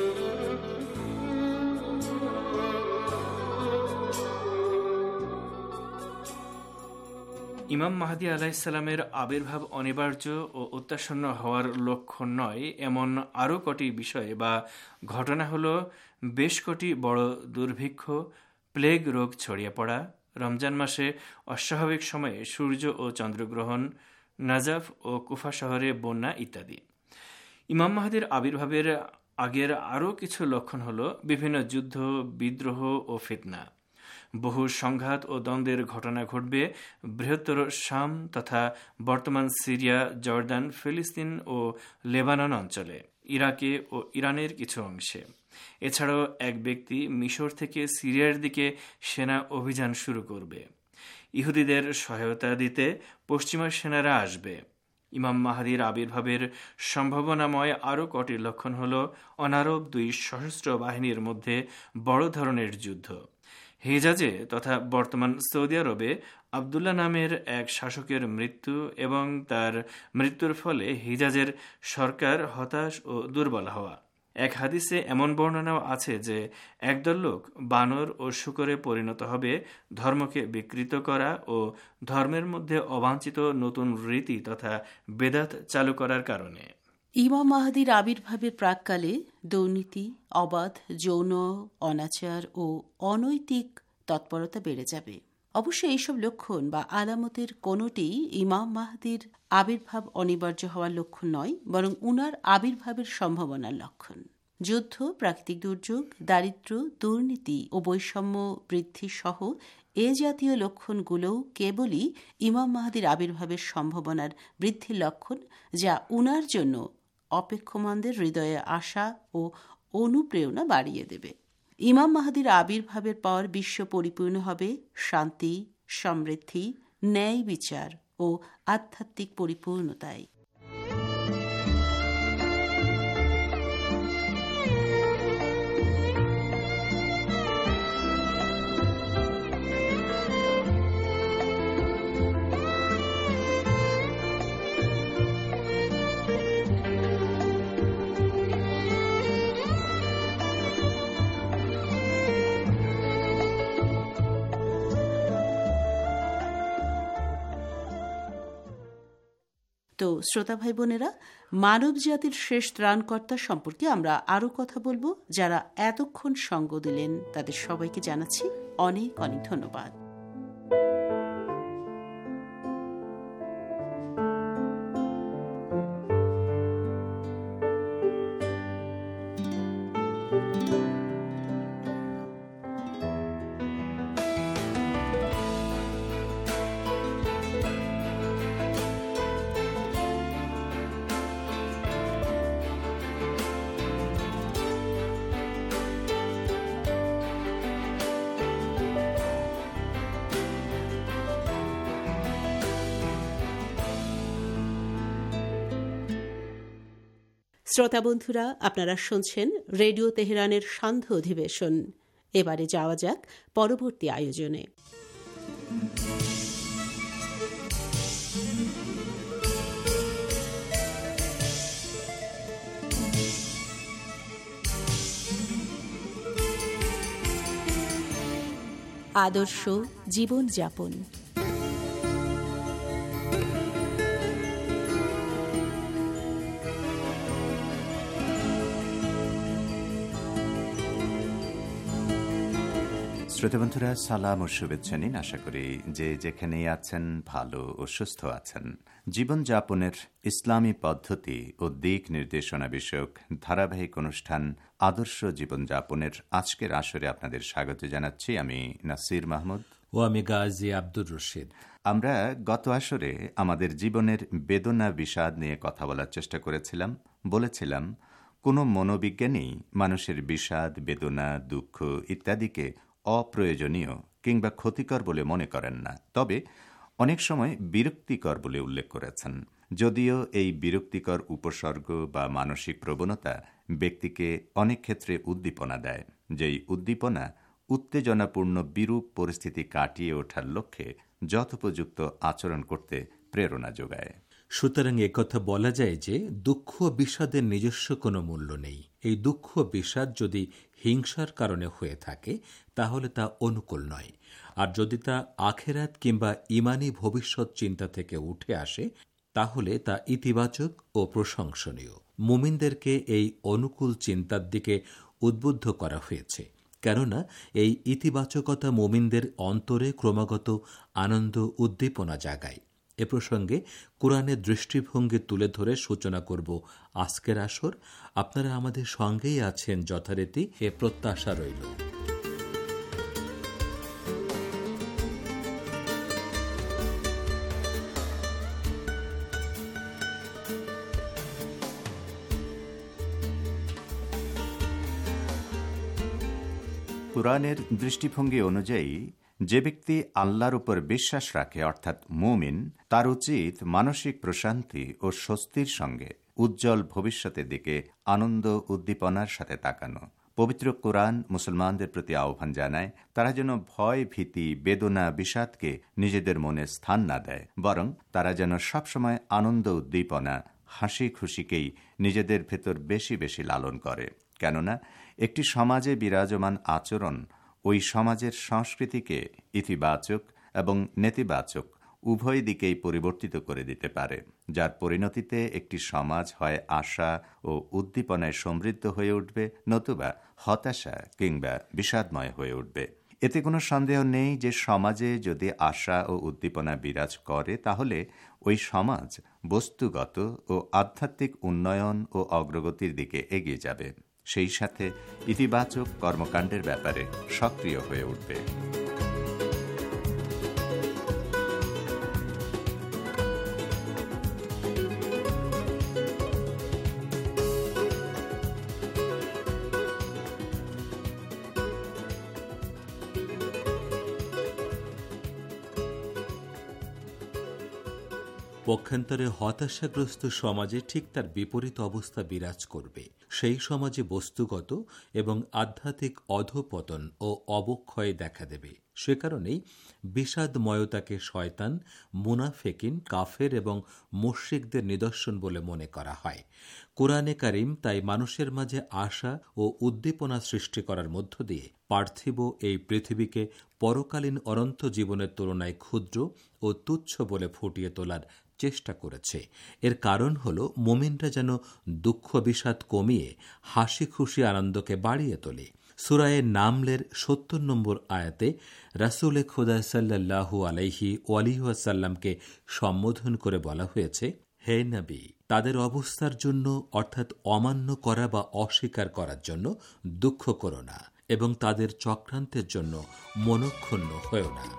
ইমাম মাহদী আলাইহিসসালামের আবির্ভাব অনিবার্য ও অত্যাসন্ন হওয়ার লক্ষণ নয় এমন আরও কটি বিষয় বা ঘটনা হল বেশ কটি বড় দুর্ভিক্ষ, প্লেগ রোগ ছড়িয়ে পড়া, রমজান মাসে অস্বাভাবিক সময়ে সূর্য ও চন্দ্রগ্রহণ, নাজাফ ও কুফা শহরে বন্যা ইত্যাদি। ইমাম মাহদীর আবির্ভাবের আগের আরও কিছু লক্ষণ হল বিভিন্ন যুদ্ধ, বিদ্রোহ ও ফিতনা। বহু সংঘাত ও দ্বন্দ্বের ঘটনা ঘটবে বৃহত্তর শাম তথা বর্তমান সিরিয়া, জর্দান, ফিলিস্তিন ও লেবানন অঞ্চলে, ইরাকে ও ইরানের কিছু অংশে। এছাড়াও এক ব্যক্তি মিশর থেকে সিরিয়ার দিকে সেনা অভিযান শুরু করবে। ইহুদিদের সহায়তা দিতে পশ্চিমা সেনারা আসবে। ইমাম মাহদীর আবির্ভাবের সম্ভাবনাময় আরও কটি লক্ষণ হল অনারব দুই সশস্ত্র বাহিনীর মধ্যে বড় ধরনের যুদ্ধ, হিজাজে তথা বর্তমান সৌদি আরবে আবদুল্লাহ নামের এক শাসকের মৃত্যু এবং তার মৃত্যুর ফলে হিজাজের সরকার হতাশ ও দুর্বল হওয়া। এক হাদিসে এমন বর্ণনাও আছে যে একদল লোক বানর ও শূকরে পরিণত হবে ধর্মকে বিকৃত করা ও ধর্মের মধ্যে অবাঞ্ছিত নতুন রীতি তথা বেদাত চালু করার কারণে। ইমাম মাহদির আবির্ভাবের প্রাককালে দুর্নীতি, অবাধ, যৌন অনাচার ও অনৈতিক তৎপরতা বেড়ে যাবে। অবশ্য এইসব লক্ষণ বা আলামতের কোনোটি ইমাম মাহদির আবির্ভাব অনিবার্য হওয়ার লক্ষণ নয়, বরং উনার আবির্ভাবের সম্ভাবনার লক্ষণ। যুদ্ধ, প্রাকৃতিক দুর্যোগ, দারিদ্র্য, দুর্নীতি ও বৈষম্য বৃদ্ধি সহ এ জাতীয় লক্ষণগুলোও কেবলই ইমাম মাহদির আবির্ভাবের সম্ভাবনার বৃদ্ধির লক্ষণ, যা উনার জন্য অপেক্ষমানদের হৃদয়ে আশা ও অনুপ্রেরণা বাড়িয়ে দেবে। ইমাম মাহদির আবির্ভাবের পর বিশ্ব পরিপূর্ণ হবে শান্তি, সমৃদ্ধি, ন্যায় বিচার ও আধ্যাত্মিক পরিপূর্ণতায়। তো শ্রোতা ভাই বোনেরা, মানব জাতির শেষ ত্রাণকর্তা সম্পর্কে আমরা আরো কথা বলবো। যারা এতক্ষণ সঙ্গ দিলেন তাদের সবাইকে জানাচ্ছি অনেক অনেক ধন্যবাদ। শ্রোতা বন্ধুরা, আপনারা শুনছেন রেডিও তেহরানের সান্ধ্য অধিবেশন। এবারে যাওয়া যাক পরবর্তী আয়োজনে। আদর্শ জীবনযাপন। শ্রোতাবন্ধুরা, সালাম ও শুভেচ্ছা নিন। আশা করি যে যেখানেই আছেন ভালো ও সুস্থ আছেন। জীবনযাপনের ইসলামী পদ্ধতি ও দিক নির্দেশনা বিষয়ক ধারাবাহিক অনুষ্ঠান আদর্শ জীবনযাপনের আজকের আসরে আপনাদের স্বাগত জানাচ্ছি। আমি নাসির মাহমুদ ও আমি গাজী আব্দুর রশিদ। আমরা গত আসরে আমাদের জীবনের বেদনা বিষাদ নিয়ে কথা বলার চেষ্টা করেছিলাম। বলেছিলাম, কোনো মনোবিজ্ঞানী মানুষের বিষাদ, বেদনা, দুঃখ ইত্যাদিকে অপ্রয়োজনীয় কিংবা ক্ষতিকর বলে মনে করেন না, তবে অনেক সময় বিরক্তিকর বলে উল্লেখ করেছেন। যদিও এই বিরক্তিকর উপসর্গ বা মানসিক প্রবণতা ব্যক্তিকে অনেক ক্ষেত্রে উদ্দীপনা দেয়, যেই উদ্দীপনা উত্তেজনাপূর্ণ বিরূপ পরিস্থিতি কাটিয়ে ওঠার লক্ষ্যে যথোপযুক্ত আচরণ করতে প্রেরণা যোগায়। সুতরাং একথা বলা যায় যে দুঃখ বিষাদের নিজস্ব কোনো মূল্য নেই। এই দুঃখ বিষাদ যদি হিংসার কারণে হয়ে থাকে তাহলে তা অনুকূল নয়, আর যদি তা আখেরাত কিংবা ইমানি ভবিষ্যৎ চিন্তা থেকে উঠে আসে তাহলে তা ইতিবাচক ও প্রশংসনীয়। মুমিনদেরকে এই অনুকূল চিন্তার দিকে উদ্বুদ্ধ করা হয়েছে, কেননা এই ইতিবাচকতা মুমিনদের অন্তরে ক্রমাগত আনন্দ উদ্দীপনা জাগায়। এ প্রসঙ্গে কোরআনের দৃষ্টিভঙ্গি তুলে ধরে সূচনা করব আজকের আসর। আপনারা আমাদের সঙ্গেই আছেন যথারীতি, এ প্রত্যাশা রইল। কোরআনের দৃষ্টিভঙ্গি অনুযায়ী যে ব্যক্তি আল্লাহর উপর বিশ্বাস রাখে, অর্থাৎ মুমিন, তার উচিত মানসিক প্রশান্তি ও স্বস্তির সঙ্গে উজ্জ্বল ভবিষ্যতের দিকে আনন্দ উদ্দীপনার সাথে তাকানো। পবিত্র কোরআন মুসলমানদের প্রতি আহ্বান জানায় তারা যেন ভয়, ভীতি, বেদনা, বিষাদকে নিজেদের মনে স্থান না দেয়, বরং তারা যেন সবসময় আনন্দ, উদ্দীপনা, হাসি খুশিকেই নিজেদের ভেতর বেশি বেশি লালন করে। কেননা একটি সমাজে বিরাজমান আচরণ ওই সমাজের সংস্কৃতিকে ইতিবাচক এবং নেতিবাচক উভয় দিকেই পরিবর্তিত করে দিতে পারে, যার পরিণতিতে একটি সমাজ হয় আশা ও উদ্দীপনায় সমৃদ্ধ হয়ে উঠবে, নতুবা হতাশা কিংবা বিষাদময় হয়ে উঠবে। এতে কোনো সন্দেহ নেই যে সমাজে যদি আশা ও উদ্দীপনা বিরাজ করে তাহলে ওই সমাজ বস্তুগত ও আধ্যাত্মিক উন্নয়ন ও অগ্রগতির দিকে এগিয়ে যাবে, সেই সাথে ইতিবাচক কর্মকাণ্ডের ব্যাপারে সক্রিয় হয়ে উঠবে। পক্ষান্তরে হতাশাগ্রস্ত সমাজে ঠিক তার বিপরীত অবস্থা বিরাজ করবে। সেই সমাজে বস্তুগত এবং আধ্যাত্মিক অধঃপতন ও অবক্ষয় দেখা দেবে। সে কারণেই বিষাদময়তাকে শয়তান, মুনাফেকিন, কাফের এবং মুশরিকদের নিদর্শন বলে মনে করা হয়। কোরআনে কারিম তাই মানুষের মাঝে আশা ও উদ্দীপনা সৃষ্টি করার মধ্য দিয়ে পার্থিব এই পৃথিবীকে পরকালীন অনন্ত জীবনের তুলনায় ক্ষুদ্র ও তুচ্ছ বলে ফুটিয়ে তোলার চেষ্টা করেছে। এর কারণ হল মুমিনরা যেন দুঃখ বিষাদ কমিয়ে হাসি খুশি আনন্দকে বাড়িয়ে তোলে। সূরায়ে নামলের সত্তর নম্বর আয়াতে রাসূলে খোদা সাল্লাল্লাহু আলাইহি ওয়াসাল্লামকে সম্বোধন করে বলা হয়েছে, হে নবী, তাদের অবস্থার জন্য অর্থাৎ অমান্য করা বা অস্বীকার করার জন্য দুঃখ করো না এবং তাদের চক্রান্তের জন্য মনক্ষুণ্ণ হয়েও না।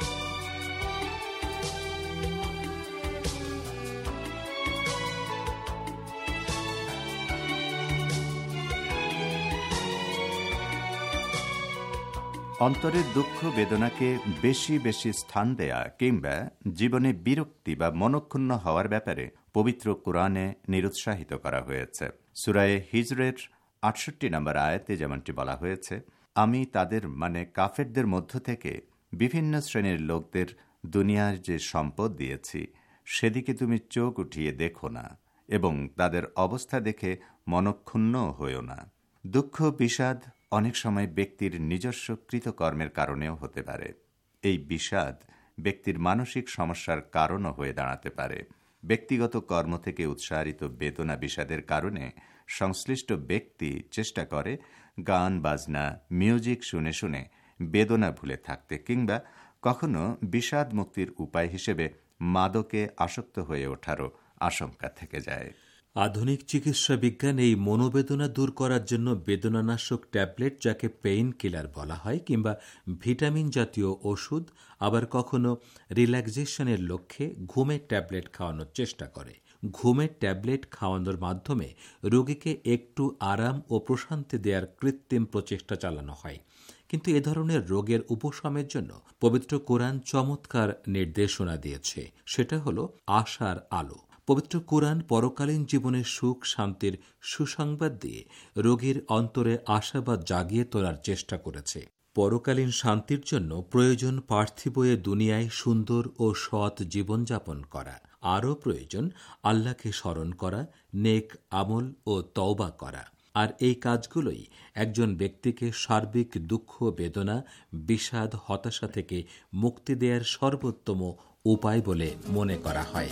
অন্তরের দুঃখ বেদনাকে বেশি বেশি স্থান দেয়া কিংবা জীবনে বিরক্তি বা মনক্ষুণ্ণ হওয়ার ব্যাপারে পবিত্র কোরআনে নিরুৎসাহিত করা হয়েছে। সূরায়ে হিজরের আটষট্টি নম্বর আয়াতে যেমনটি বলা হয়েছে, আমি তাদের মানে কাফেরদের মধ্য থেকে বিভিন্ন শ্রেণীর লোকদের দুনিয়ার যে সম্পদ দিয়েছি সেদিকে তুমি চোখ উঠিয়ে দেখো না এবং তাদের অবস্থা দেখে মনক্ষুণ্ণ হয়েও না। দুঃখ বিষাদ অনেক সময় ব্যক্তির নিজস্ব কৃতকর্মের কারণেও হতে পারে। এই বিষাদ ব্যক্তির মানসিক সমস্যার কারণও হয়ে দাঁড়াতে পারে। ব্যক্তিগত কর্ম থেকে উৎসারিত বেদনা বিষাদের কারণে সংশ্লিষ্ট ব্যক্তি চেষ্টা করে গান বাজনা মিউজিক শুনে শুনে বেদনা ভুলে থাকতে, কিংবা কখনো বিষাদ মুক্তির উপায় হিসেবে মাদকে আসক্ত হয়ে ওঠারও আশঙ্কা থেকে যায়। আধুনিক চিকিৎসা বিজ্ঞান এই মনোবেদনা দূর করার জন্য বেদনানাশক ট্যাবলেট, যাকে পেইন কিলার বলা হয়, কিংবা ভিটামিন জাতীয় ওষুধ, আবার কখনো রিল্যাক্সেশনের লক্ষ্যে ঘুমের ট্যাবলেট খাওয়ানোর চেষ্টা করে। ঘুমের ট্যাবলেট খাওয়ানোর মাধ্যমে রোগীকে একটু আরাম ও প্রশান্তি দেওয়ার কৃত্রিম প্রচেষ্টা চালানো হয়। কিন্তু এ ধরনের রোগের উপশমের জন্য পবিত্র কোরআন চমৎকার নির্দেশনা দিয়েছে, সেটা হলো আশার আলো। পবিত্র কোরআন পরকালীন জীবনের সুখ শান্তির সুসংবাদ দিয়ে রোগীর অন্তরে আশাবাদ জাগিয়ে তোলার চেষ্টা করেছে। পরকালীন শান্তির জন্য প্রয়োজন পার্থিব এ দুনিয়ায় সুন্দর ও সৎ জীবনযাপন করা, আরও প্রয়োজন আল্লাহকে স্মরণ করা, নেক আমল ও তওবা করা। আর এই কাজগুলোই একজন ব্যক্তিকে সার্বিক দুঃখ বেদনা বিষাদ হতাশা থেকে মুক্তি দেওয়ার সর্বোত্তম উপায় বলে মনে করা হয়।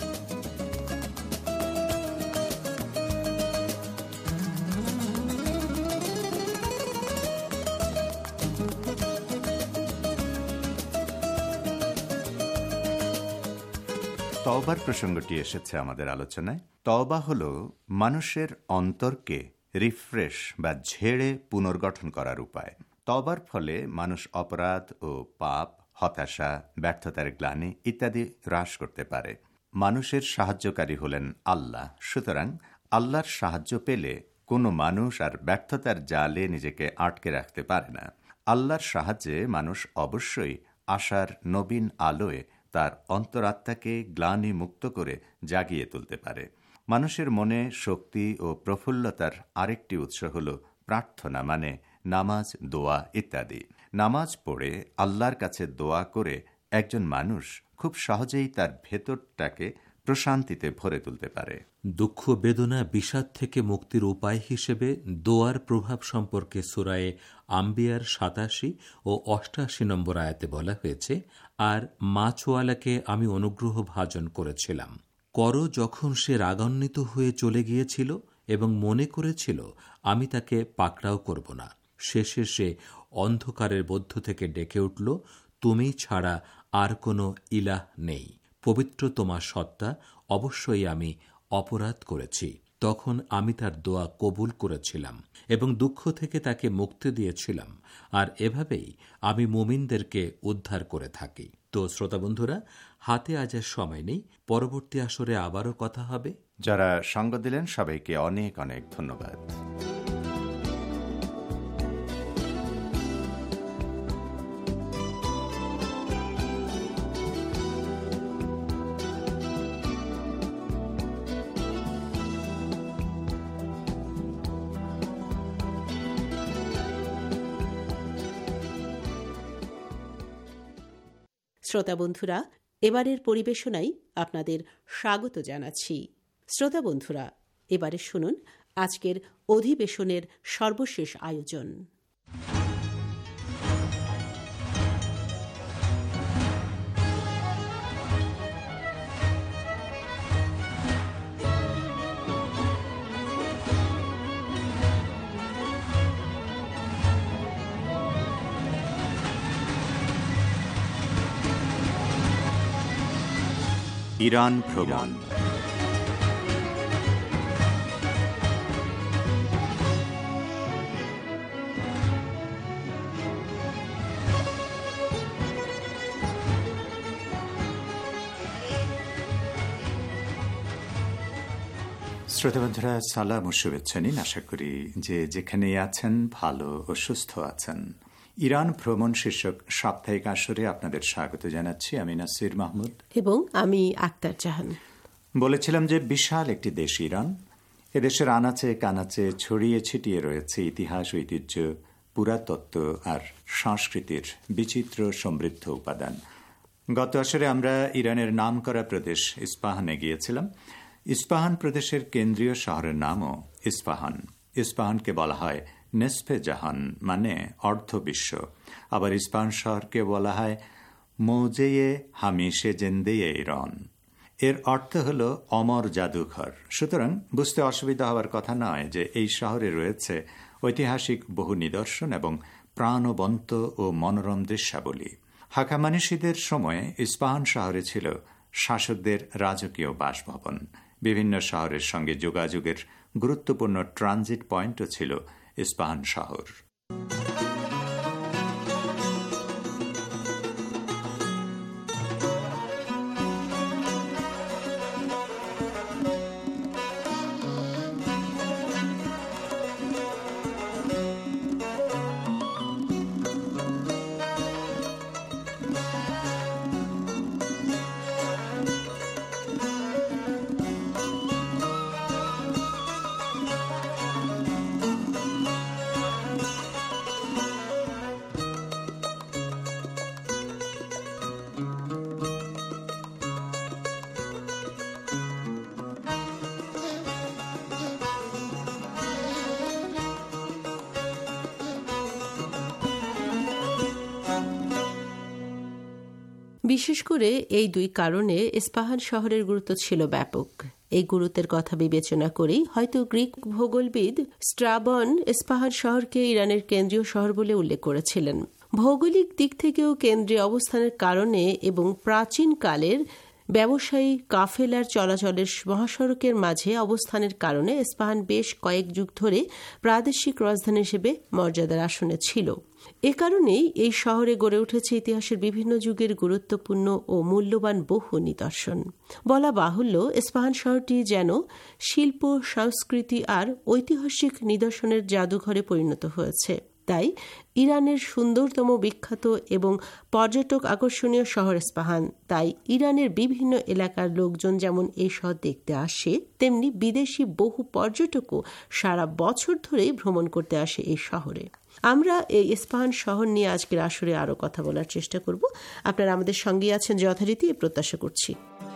তওবার প্রসঙ্গটি এসেছে আমাদের আলোচনায়। তওবা হল মানুষের অন্তরকে রিফ্রেশ বা ঝেড়ে পুনর্গঠন করার উপায়। তওবার ফলে মানুষ অপরাধ ও পাপ, হতাশা, ব্যর্থতার গ্লানি ইত্যাদি হ্রাস করতে পারে। মানুষের সাহায্যকারী হলেন আল্লাহ। সুতরাং আল্লাহর সাহায্য পেলে কোনো মানুষ আর ব্যর্থতার জালে নিজেকে আটকে রাখতে পারে না। আল্লাহর সাহায্যে মানুষ অবশ্যই আশার নবীন আলোয় তার অন্তরাত্মাকে গ্লানি মুক্ত করে জাগিয়ে তুলতে পারে। মানুষের মনে শক্তি ও প্রফুল্লতার আরেকটি উৎস হল প্রার্থনা, মানে নামাজ, দোয়া ইত্যাদি। নামাজ পড়ে আল্লাহর কাছে দোয়া করে একজন মানুষ খুব সহজেই তার ভেতরটাকে প্রশান্তিতে ভরে তুলতে পারে। দুঃখ, বেদনা, বিষাদ থেকে মুক্তির উপায় হিসেবে দোয়ার প্রভাব সম্পর্কে সূরায়ে আম্বিয়ার সাতাশি ও অষ্টাশি নম্বর আয়াতে বলা হয়েছে, আর মাছওয়ালাকে আমি অনুগ্রহ ভাজন করেছিলাম। কর যখন সে রাগান্বিত হয়ে চলে গিয়েছিল এবং মনে করেছিল আমি তাকে পাকড়াও করব না, শেষে সে অন্ধকারের মধ্য থেকে ডেকে উঠল, তুমি ছাড়া আর কোনো ইলাহ নেই, পবিত্র তোমার সত্তা, অবশ্যই আমি অপরাধ করেছি। তখন আমি তার দোয়া কবুল করেছিলাম এবং দুঃখ থেকে তাকে মুক্তি দিয়েছিলাম, আর এভাবেই আমি মুমিনদেরকে উদ্ধার করে থাকি। তো শ্রোতা বন্ধুরা, হাতে আজ আর সময় নেই, পরবর্তী আসরে আবারও কথা হবে। যারা সঙ্গ দিলেন সবাইকে অনেক অনেক ধন্যবাদ। শ্রোতা বন্ধুরা, এবারের পরিবেশনায় আপনাদের স্বাগত জানাচ্ছি। শ্রোতা বন্ধুরা, এবারে শুনুন আজকের অধিবেশনের সর্বশেষ আয়োজন। ইরান ভ্রমণ। শ্রোতাবন্ধুরা, সালাম ও শুভেচ্ছা নিন। আশা করি যে যেখানে আছেন ভালো ও সুস্থ আছেন। ইরান ভ্রমণ শীর্ষক সাপ্তাহিক আসরে আপনাদের স্বাগত জানাচ্ছি। আমি নাসির মাহমুদ এবং আমি আক্তার জাহান। বলেছিলাম যে বিশাল একটি দেশ ইরান। এদেশের আনাচে কানাচে ছড়িয়ে ছিটিয়ে রয়েছে ইতিহাস, ঐতিহ্য, পুরাতত্ত্ব আর সংস্কৃতির বিচিত্র সমৃদ্ধ উপাদান। গত আসরে আমরা ইরানের নামকরা প্রদেশ ইস্পাহানে গিয়েছিলাম। ইস্পাহান প্রদেশের কেন্দ্রীয় শহরের নামও ইস্পাহান। ইস্পাহানকে বলা হয় নেসফে জাহান, মানে অর্ধ বিশ্ব। আবার ইস্পাহান শহরকে বলা হয় মৌজেয়ে হামিশে জেন্দেয়ে ইরান। এর অর্থ হল অমর জাদুঘর। সুতরাং বুঝতে অসুবিধা হওয়ার কথা নয় যে এই শহরে রয়েছে ঐতিহাসিক বহু নিদর্শন এবং প্রাণবন্ত ও মনোরম দৃশ্যাবলী। হাকামানিশিদের সময়ে ইস্পাহান শহরে ছিল শাসকদের রাজকীয় বাসভবন। বিভিন্ন শহরের সঙ্গে যোগাযোগের গুরুত্বপূর্ণ ট্রানজিট পয়েন্টও ছিল ইস্পাহান শহর। বিশেষ করে এই দুই কারণে ইস্পাহান শহরের গুরুত্ব ছিল ব্যাপক। এই গুরুত্বের কথা বিবেচনা করেই হয়তো গ্রিক ভূগোলবিদ স্ট্রাবন ইস্পাহান শহরকে ইরানের কেন্দ্রীয় শহর বলে উল্লেখ করেছিলেন। ভৌগোলিক দিক থেকেও কেন্দ্রীয় অবস্থানের কারণে এবং প্রাচীন কালের ব্যবসায়ী কাফেলার চলাচলের মহাসড়কের মাঝে অবস্থানের কারণে ইস্পাহান বেশ কয়েক যুগ ধরে প্রাদেশিক রাজধানী হিসেবে মর্যাদার আসনে ছিল। এ কারণেই এই শহরে গড়ে উঠেছে ইতিহাসের বিভিন্ন যুগের গুরুত্বপূর্ণ ও মূল্যবান বহু নিদর্শন। বলা বাহুল্য, ইস্পাহান শহরটি যেন শিল্প, সংস্কৃতি আর ঐতিহাসিক নিদর্শনের জাদুঘরে পরিণত হয়েছে। তাই ইরানের সুন্দরতম, বিখ্যাত এবং পর্যটক আকর্ষণীয় শহর ইস্পাহান। তাই ইরানের বিভিন্ন এলাকার লোকজন যেমন এই শহর দেখতে আসে, তেমনি বিদেশি বহু পর্যটকও সারা বছর ধরেই ভ্রমণ করতে আসে এই শহরে। আমরা এই ইস্পাহান শহর নিয়ে আজকের আসরে আরও কথা বলার চেষ্টা করব। আপনারা আমাদের সঙ্গে আছেন যথারীতি প্রত্যাশা করছি।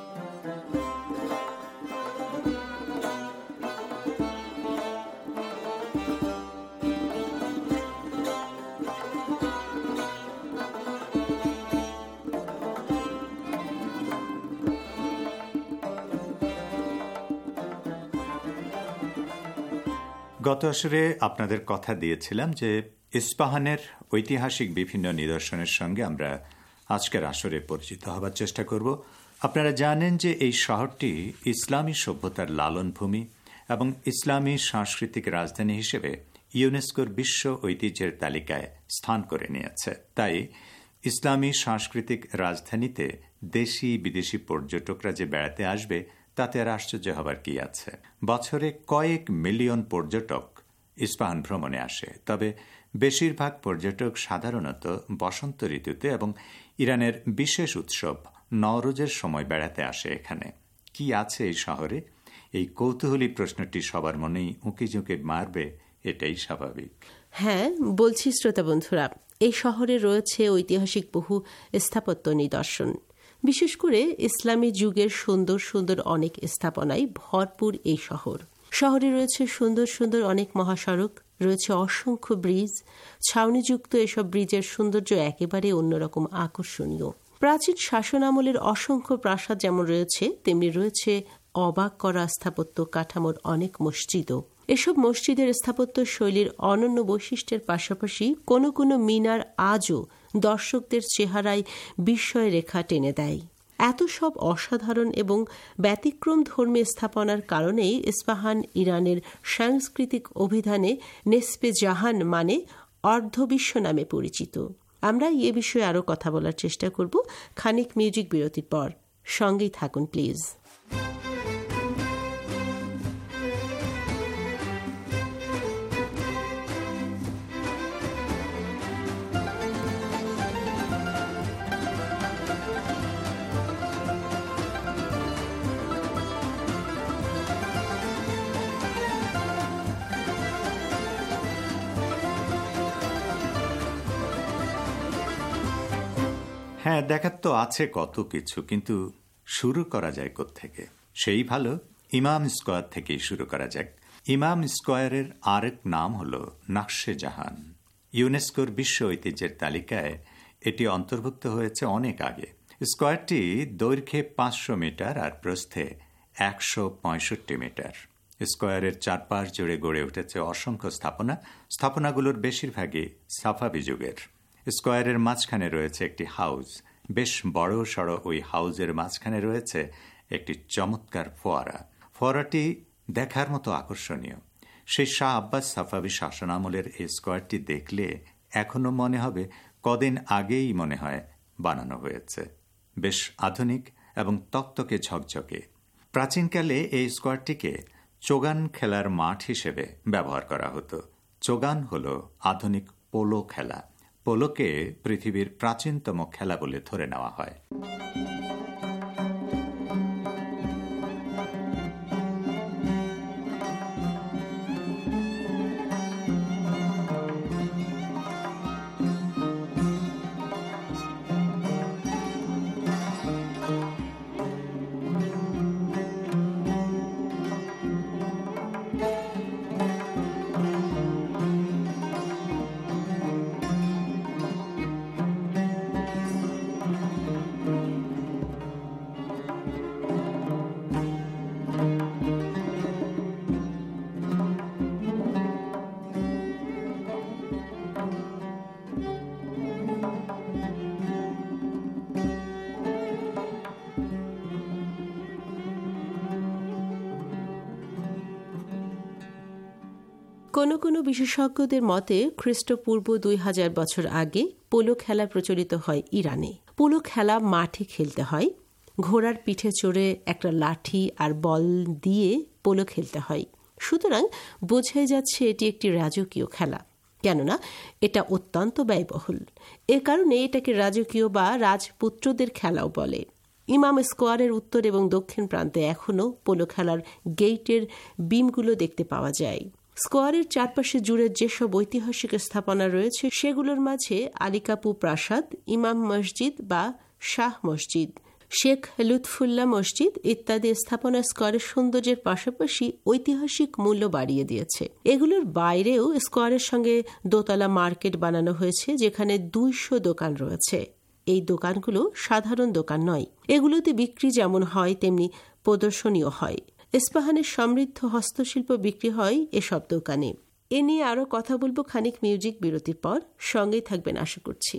গত আসরে আপনাদের কথা দিয়েছিলাম যে ইস্পাহানের ঐতিহাসিক বিভিন্ন নিদর্শনের সঙ্গে আমরা আজকের আসরে পরিচিত হবার চেষ্টা করব। আপনারা জানেন যে এই শহরটি ইসলামী সভ্যতার লালনভূমি এবং ইসলামী সাংস্কৃতিক রাজধানী হিসেবে ইউনেস্কোর বিশ্ব ঐতিহ্যের তালিকায় স্থান করে নিয়েছে। তাই ইসলামী সাংস্কৃতিক রাজধানীতে দেশি বিদেশি পর্যটকরা যে বেড়াতে আসবে তাতে আর আশ্চর্য হবার কি আছে। বছরে কয়েক মিলিয়ন পর্যটক ইস্পাহান ভ্রমণে আসে, তবে বেশিরভাগ পর্যটক সাধারণত বসন্ত ঋতুতে এবং ইরানের বিশেষ উৎসব নওরোজের সময় বেড়াতে আসে এখানে। কি আছে এই শহরে? এই কৌতূহলী প্রশ্নটি সবার মনেই উঁকি ঝুঁকে মারবে, এটাই স্বাভাবিক। হ্যাঁ, বলছি শ্রোতা বন্ধুরা, এই শহরে রয়েছে ঐতিহাসিক বহু স্থাপত্য নিদর্শন। বিশেষ করে ইসলামী যুগের সুন্দর সুন্দর অনেক স্থাপনায় ভরপুর এই শহর। শহরে রয়েছে সুন্দর সুন্দর অনেক মহাসড়ক, রয়েছে অসংখ্য ব্রিজ। ছাউনিযুক্ত এসব ব্রিজের সৌন্দর্য একেবারে অন্যরকম আকর্ষণীয়। প্রাচীন শাসন আমলের অসংখ্য প্রাসাদ যেমন রয়েছে, তেমনি রয়েছে অবাক করা স্থাপত্য কাঠামোর অনেক মসজিদও। এসব মসজিদের স্থাপত্য শৈলীর অনন্য বৈশিষ্ট্যের পাশাপাশি কোনো কোনো মিনার আজও দর্শকদের চেহারায় বিস্ময় রেখা টেনে দেয়। এত সব অসাধারণ এবং ব্যতিক্রম ধর্মী স্থাপনার কারণেই ইস্পাহান ইরানের সাংস্কৃতিক অভিধানে নেসপে জাহান মানে অর্ধবিশ্ব নামে পরিচিত। আমরা এ বিষয়ে আরও কথা বলার চেষ্টা করব খানিক মিউজিক বিরতির পর। সঙ্গেই থাকুন প্লিজ। হ্যাঁ, দেখার তো আছে কত কিছু, কিন্তু শুরু করা যায় কোত্থেকে? সেই ভালো ইমাম স্কোয়ার থেকেই শুরু করা যাক। ইমাম স্কোয়ারের আরেক নাম হল নকশে জাহান। ইউনেস্কোর বিশ্ব ঐতিহ্যের তালিকায় এটি অন্তর্ভুক্ত হয়েছে অনেক আগে। স্কোয়ারটি দৈর্ঘ্যে পাঁচশো মিটার আর প্রস্থে একশো পঁয়ষট্টি মিটার। স্কোয়ারের চারপাশ জুড়ে গড়ে উঠেছে অসংখ্য স্থাপনা। স্থাপনাগুলোর বেশিরভাগই সাফাবি যুগের। স্কোয়ারের মাঝখানে রয়েছে একটি হাউস। বেশ বড় সড়ো ওই হাউসের মাঝখানে রয়েছে একটি চমৎকার ফোয়ারা। ফোয়ারাটি দেখার মতো আকর্ষণীয়। সেই শাহ আব্বাস সাফাবি শাসনামলের এই স্কোয়ারটি দেখলে এখনো মনে হবে কদিন আগেই মনে হয় বানানো হয়েছে। বেশ আধুনিক এবং তকতকে ঝকঝকে। প্রাচীনকালে এই স্কোয়ারটিকে চোগান খেলার মাঠ হিসেবে ব্যবহার করা হতো। চোগান হল আধুনিক পোলো খেলা। পোলোকে পৃথিবীর প্রাচীনতম খেলা বলে ধরে নেওয়া হয়। কোনো কোনো বিশেষজ্ঞদের মতে খ্রিস্টপূর্ব দুই হাজার বছর আগে পোলো খেলা প্রচলিত হয় ইরানে। পোলো খেলা মাঠে খেলতে হয়। ঘোড়ার পিঠে চড়ে একটা লাঠি আর বল দিয়ে পোলো খেলতে হয়। সুতরাং বোঝাই যাচ্ছে এটি একটি রাজকীয় খেলা, কেননা এটা অত্যন্ত ব্যয়বহুল। এ কারণে এটাকে রাজকীয় বা রাজপুত্রদের খেলাও বলে। ইমাম স্কোয়ারের উত্তর এবং দক্ষিণ প্রান্তে এখনও পোলো খেলার গেইটের বিমগুলো দেখতে পাওয়া যায়। স্কোয়ারের চারপাশে জুড়ে যেসব ঐতিহাসিক স্থাপনা রয়েছে সেগুলোর মাঝে আলিকাপু প্রাসাদ, ইমাম মসজিদ বা শাহ মসজিদ, শেখ লুৎফুল্লাহ মসজিদ ইত্যাদি স্থাপনা স্কোয়ারের সৌন্দর্যের পাশাপাশি ঐতিহাসিক মূল্য বাড়িয়ে দিয়েছে। এগুলোর বাইরেও স্কোয়ারের সঙ্গে দোতলা মার্কেট বানানো হয়েছে, যেখানে দুইশো দোকান রয়েছে। এই দোকানগুলো সাধারণ দোকান নয়, এগুলোতে বিক্রি যেমন হয় তেমনি প্রদর্শনীয় হয়। ইস্পাহানের সমৃদ্ধ হস্তশিল্প বিক্রি হয় এসব দোকানে। এ নিয়ে আরও কথা বলবো খানিক মিউজিক বিরতির পর। সঙ্গেই থাকবেন আশা করছি।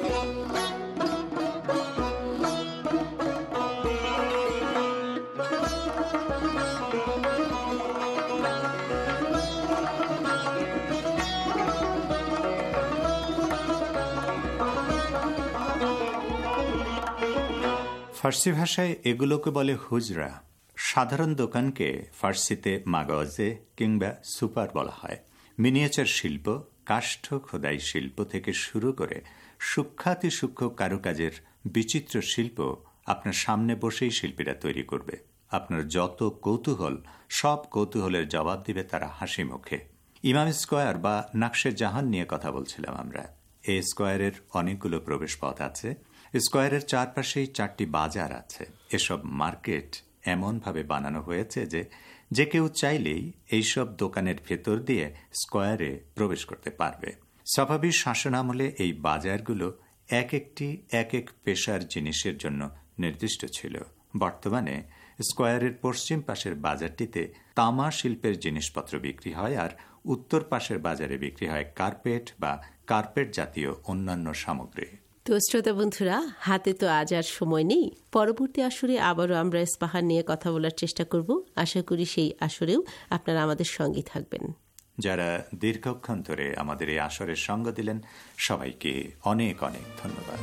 ফার্সি ভাষায় এগুলোকে বলে হুজরা। সাধারণ দোকানকে ফার্সিতে মাগজে কিংবা সুপার বলা হয়। মিনিয়েচার শিল্প, কাষ্ঠ খোদাই শিল্প থেকে শুরু করে সূক্ষ্মাতি সূক্ষ্ম কারুকাজের বিচিত্র শিল্প আপনার সামনে বসেই শিল্পীরা তৈরি করবে। আপনার যত কৌতূহল, সব কৌতূহলের জবাব দিবে তারা হাসি মুখে। ইমাম স্কোয়ার বা নাকশে জাহান নিয়ে কথা বলছিলাম আমরা। এই স্কোয়ারের অনেকগুলো প্রবেশ পথ আছে। স্কোয়ারের চারপাশেই চারটি বাজার আছে। এসব মার্কেট এমনভাবে বানানো হয়েছে যে যে কেউ চাইলেই এইসব দোকানের ভেতর দিয়ে স্কোয়ারে প্রবেশ করতে পারবে। সাফাভির শাসনামলে এই বাজারগুলো এক একটি এক এক পেশার জিনিসের জন্য নির্দিষ্ট ছিল। বর্তমানে স্কোয়ারের পশ্চিম পাশের বাজারটিতে তামা শিল্পের জিনিসপত্র বিক্রি হয়, আর উত্তর পাশের বাজারে বিক্রি হয় কার্পেট বা কার্পেট জাতীয় অন্যান্য সামগ্রী। তো শ্রোতা বন্ধুরা, হাতে তো আজ আর সময় নেই। পরবর্তী আসরে আবারও আমরা ইস্পাহান নিয়ে কথা বলার চেষ্টা করব। আশা করি সেই আসরেও আপনারা আমাদের সঙ্গী থাকবেন। যারা দীর্ঘক্ষণ ধরে আমাদের এই আসরের সঙ্গ দিলেন, সবাইকে অনেক অনেক ধন্যবাদ।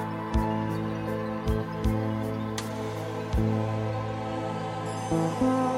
Thank you.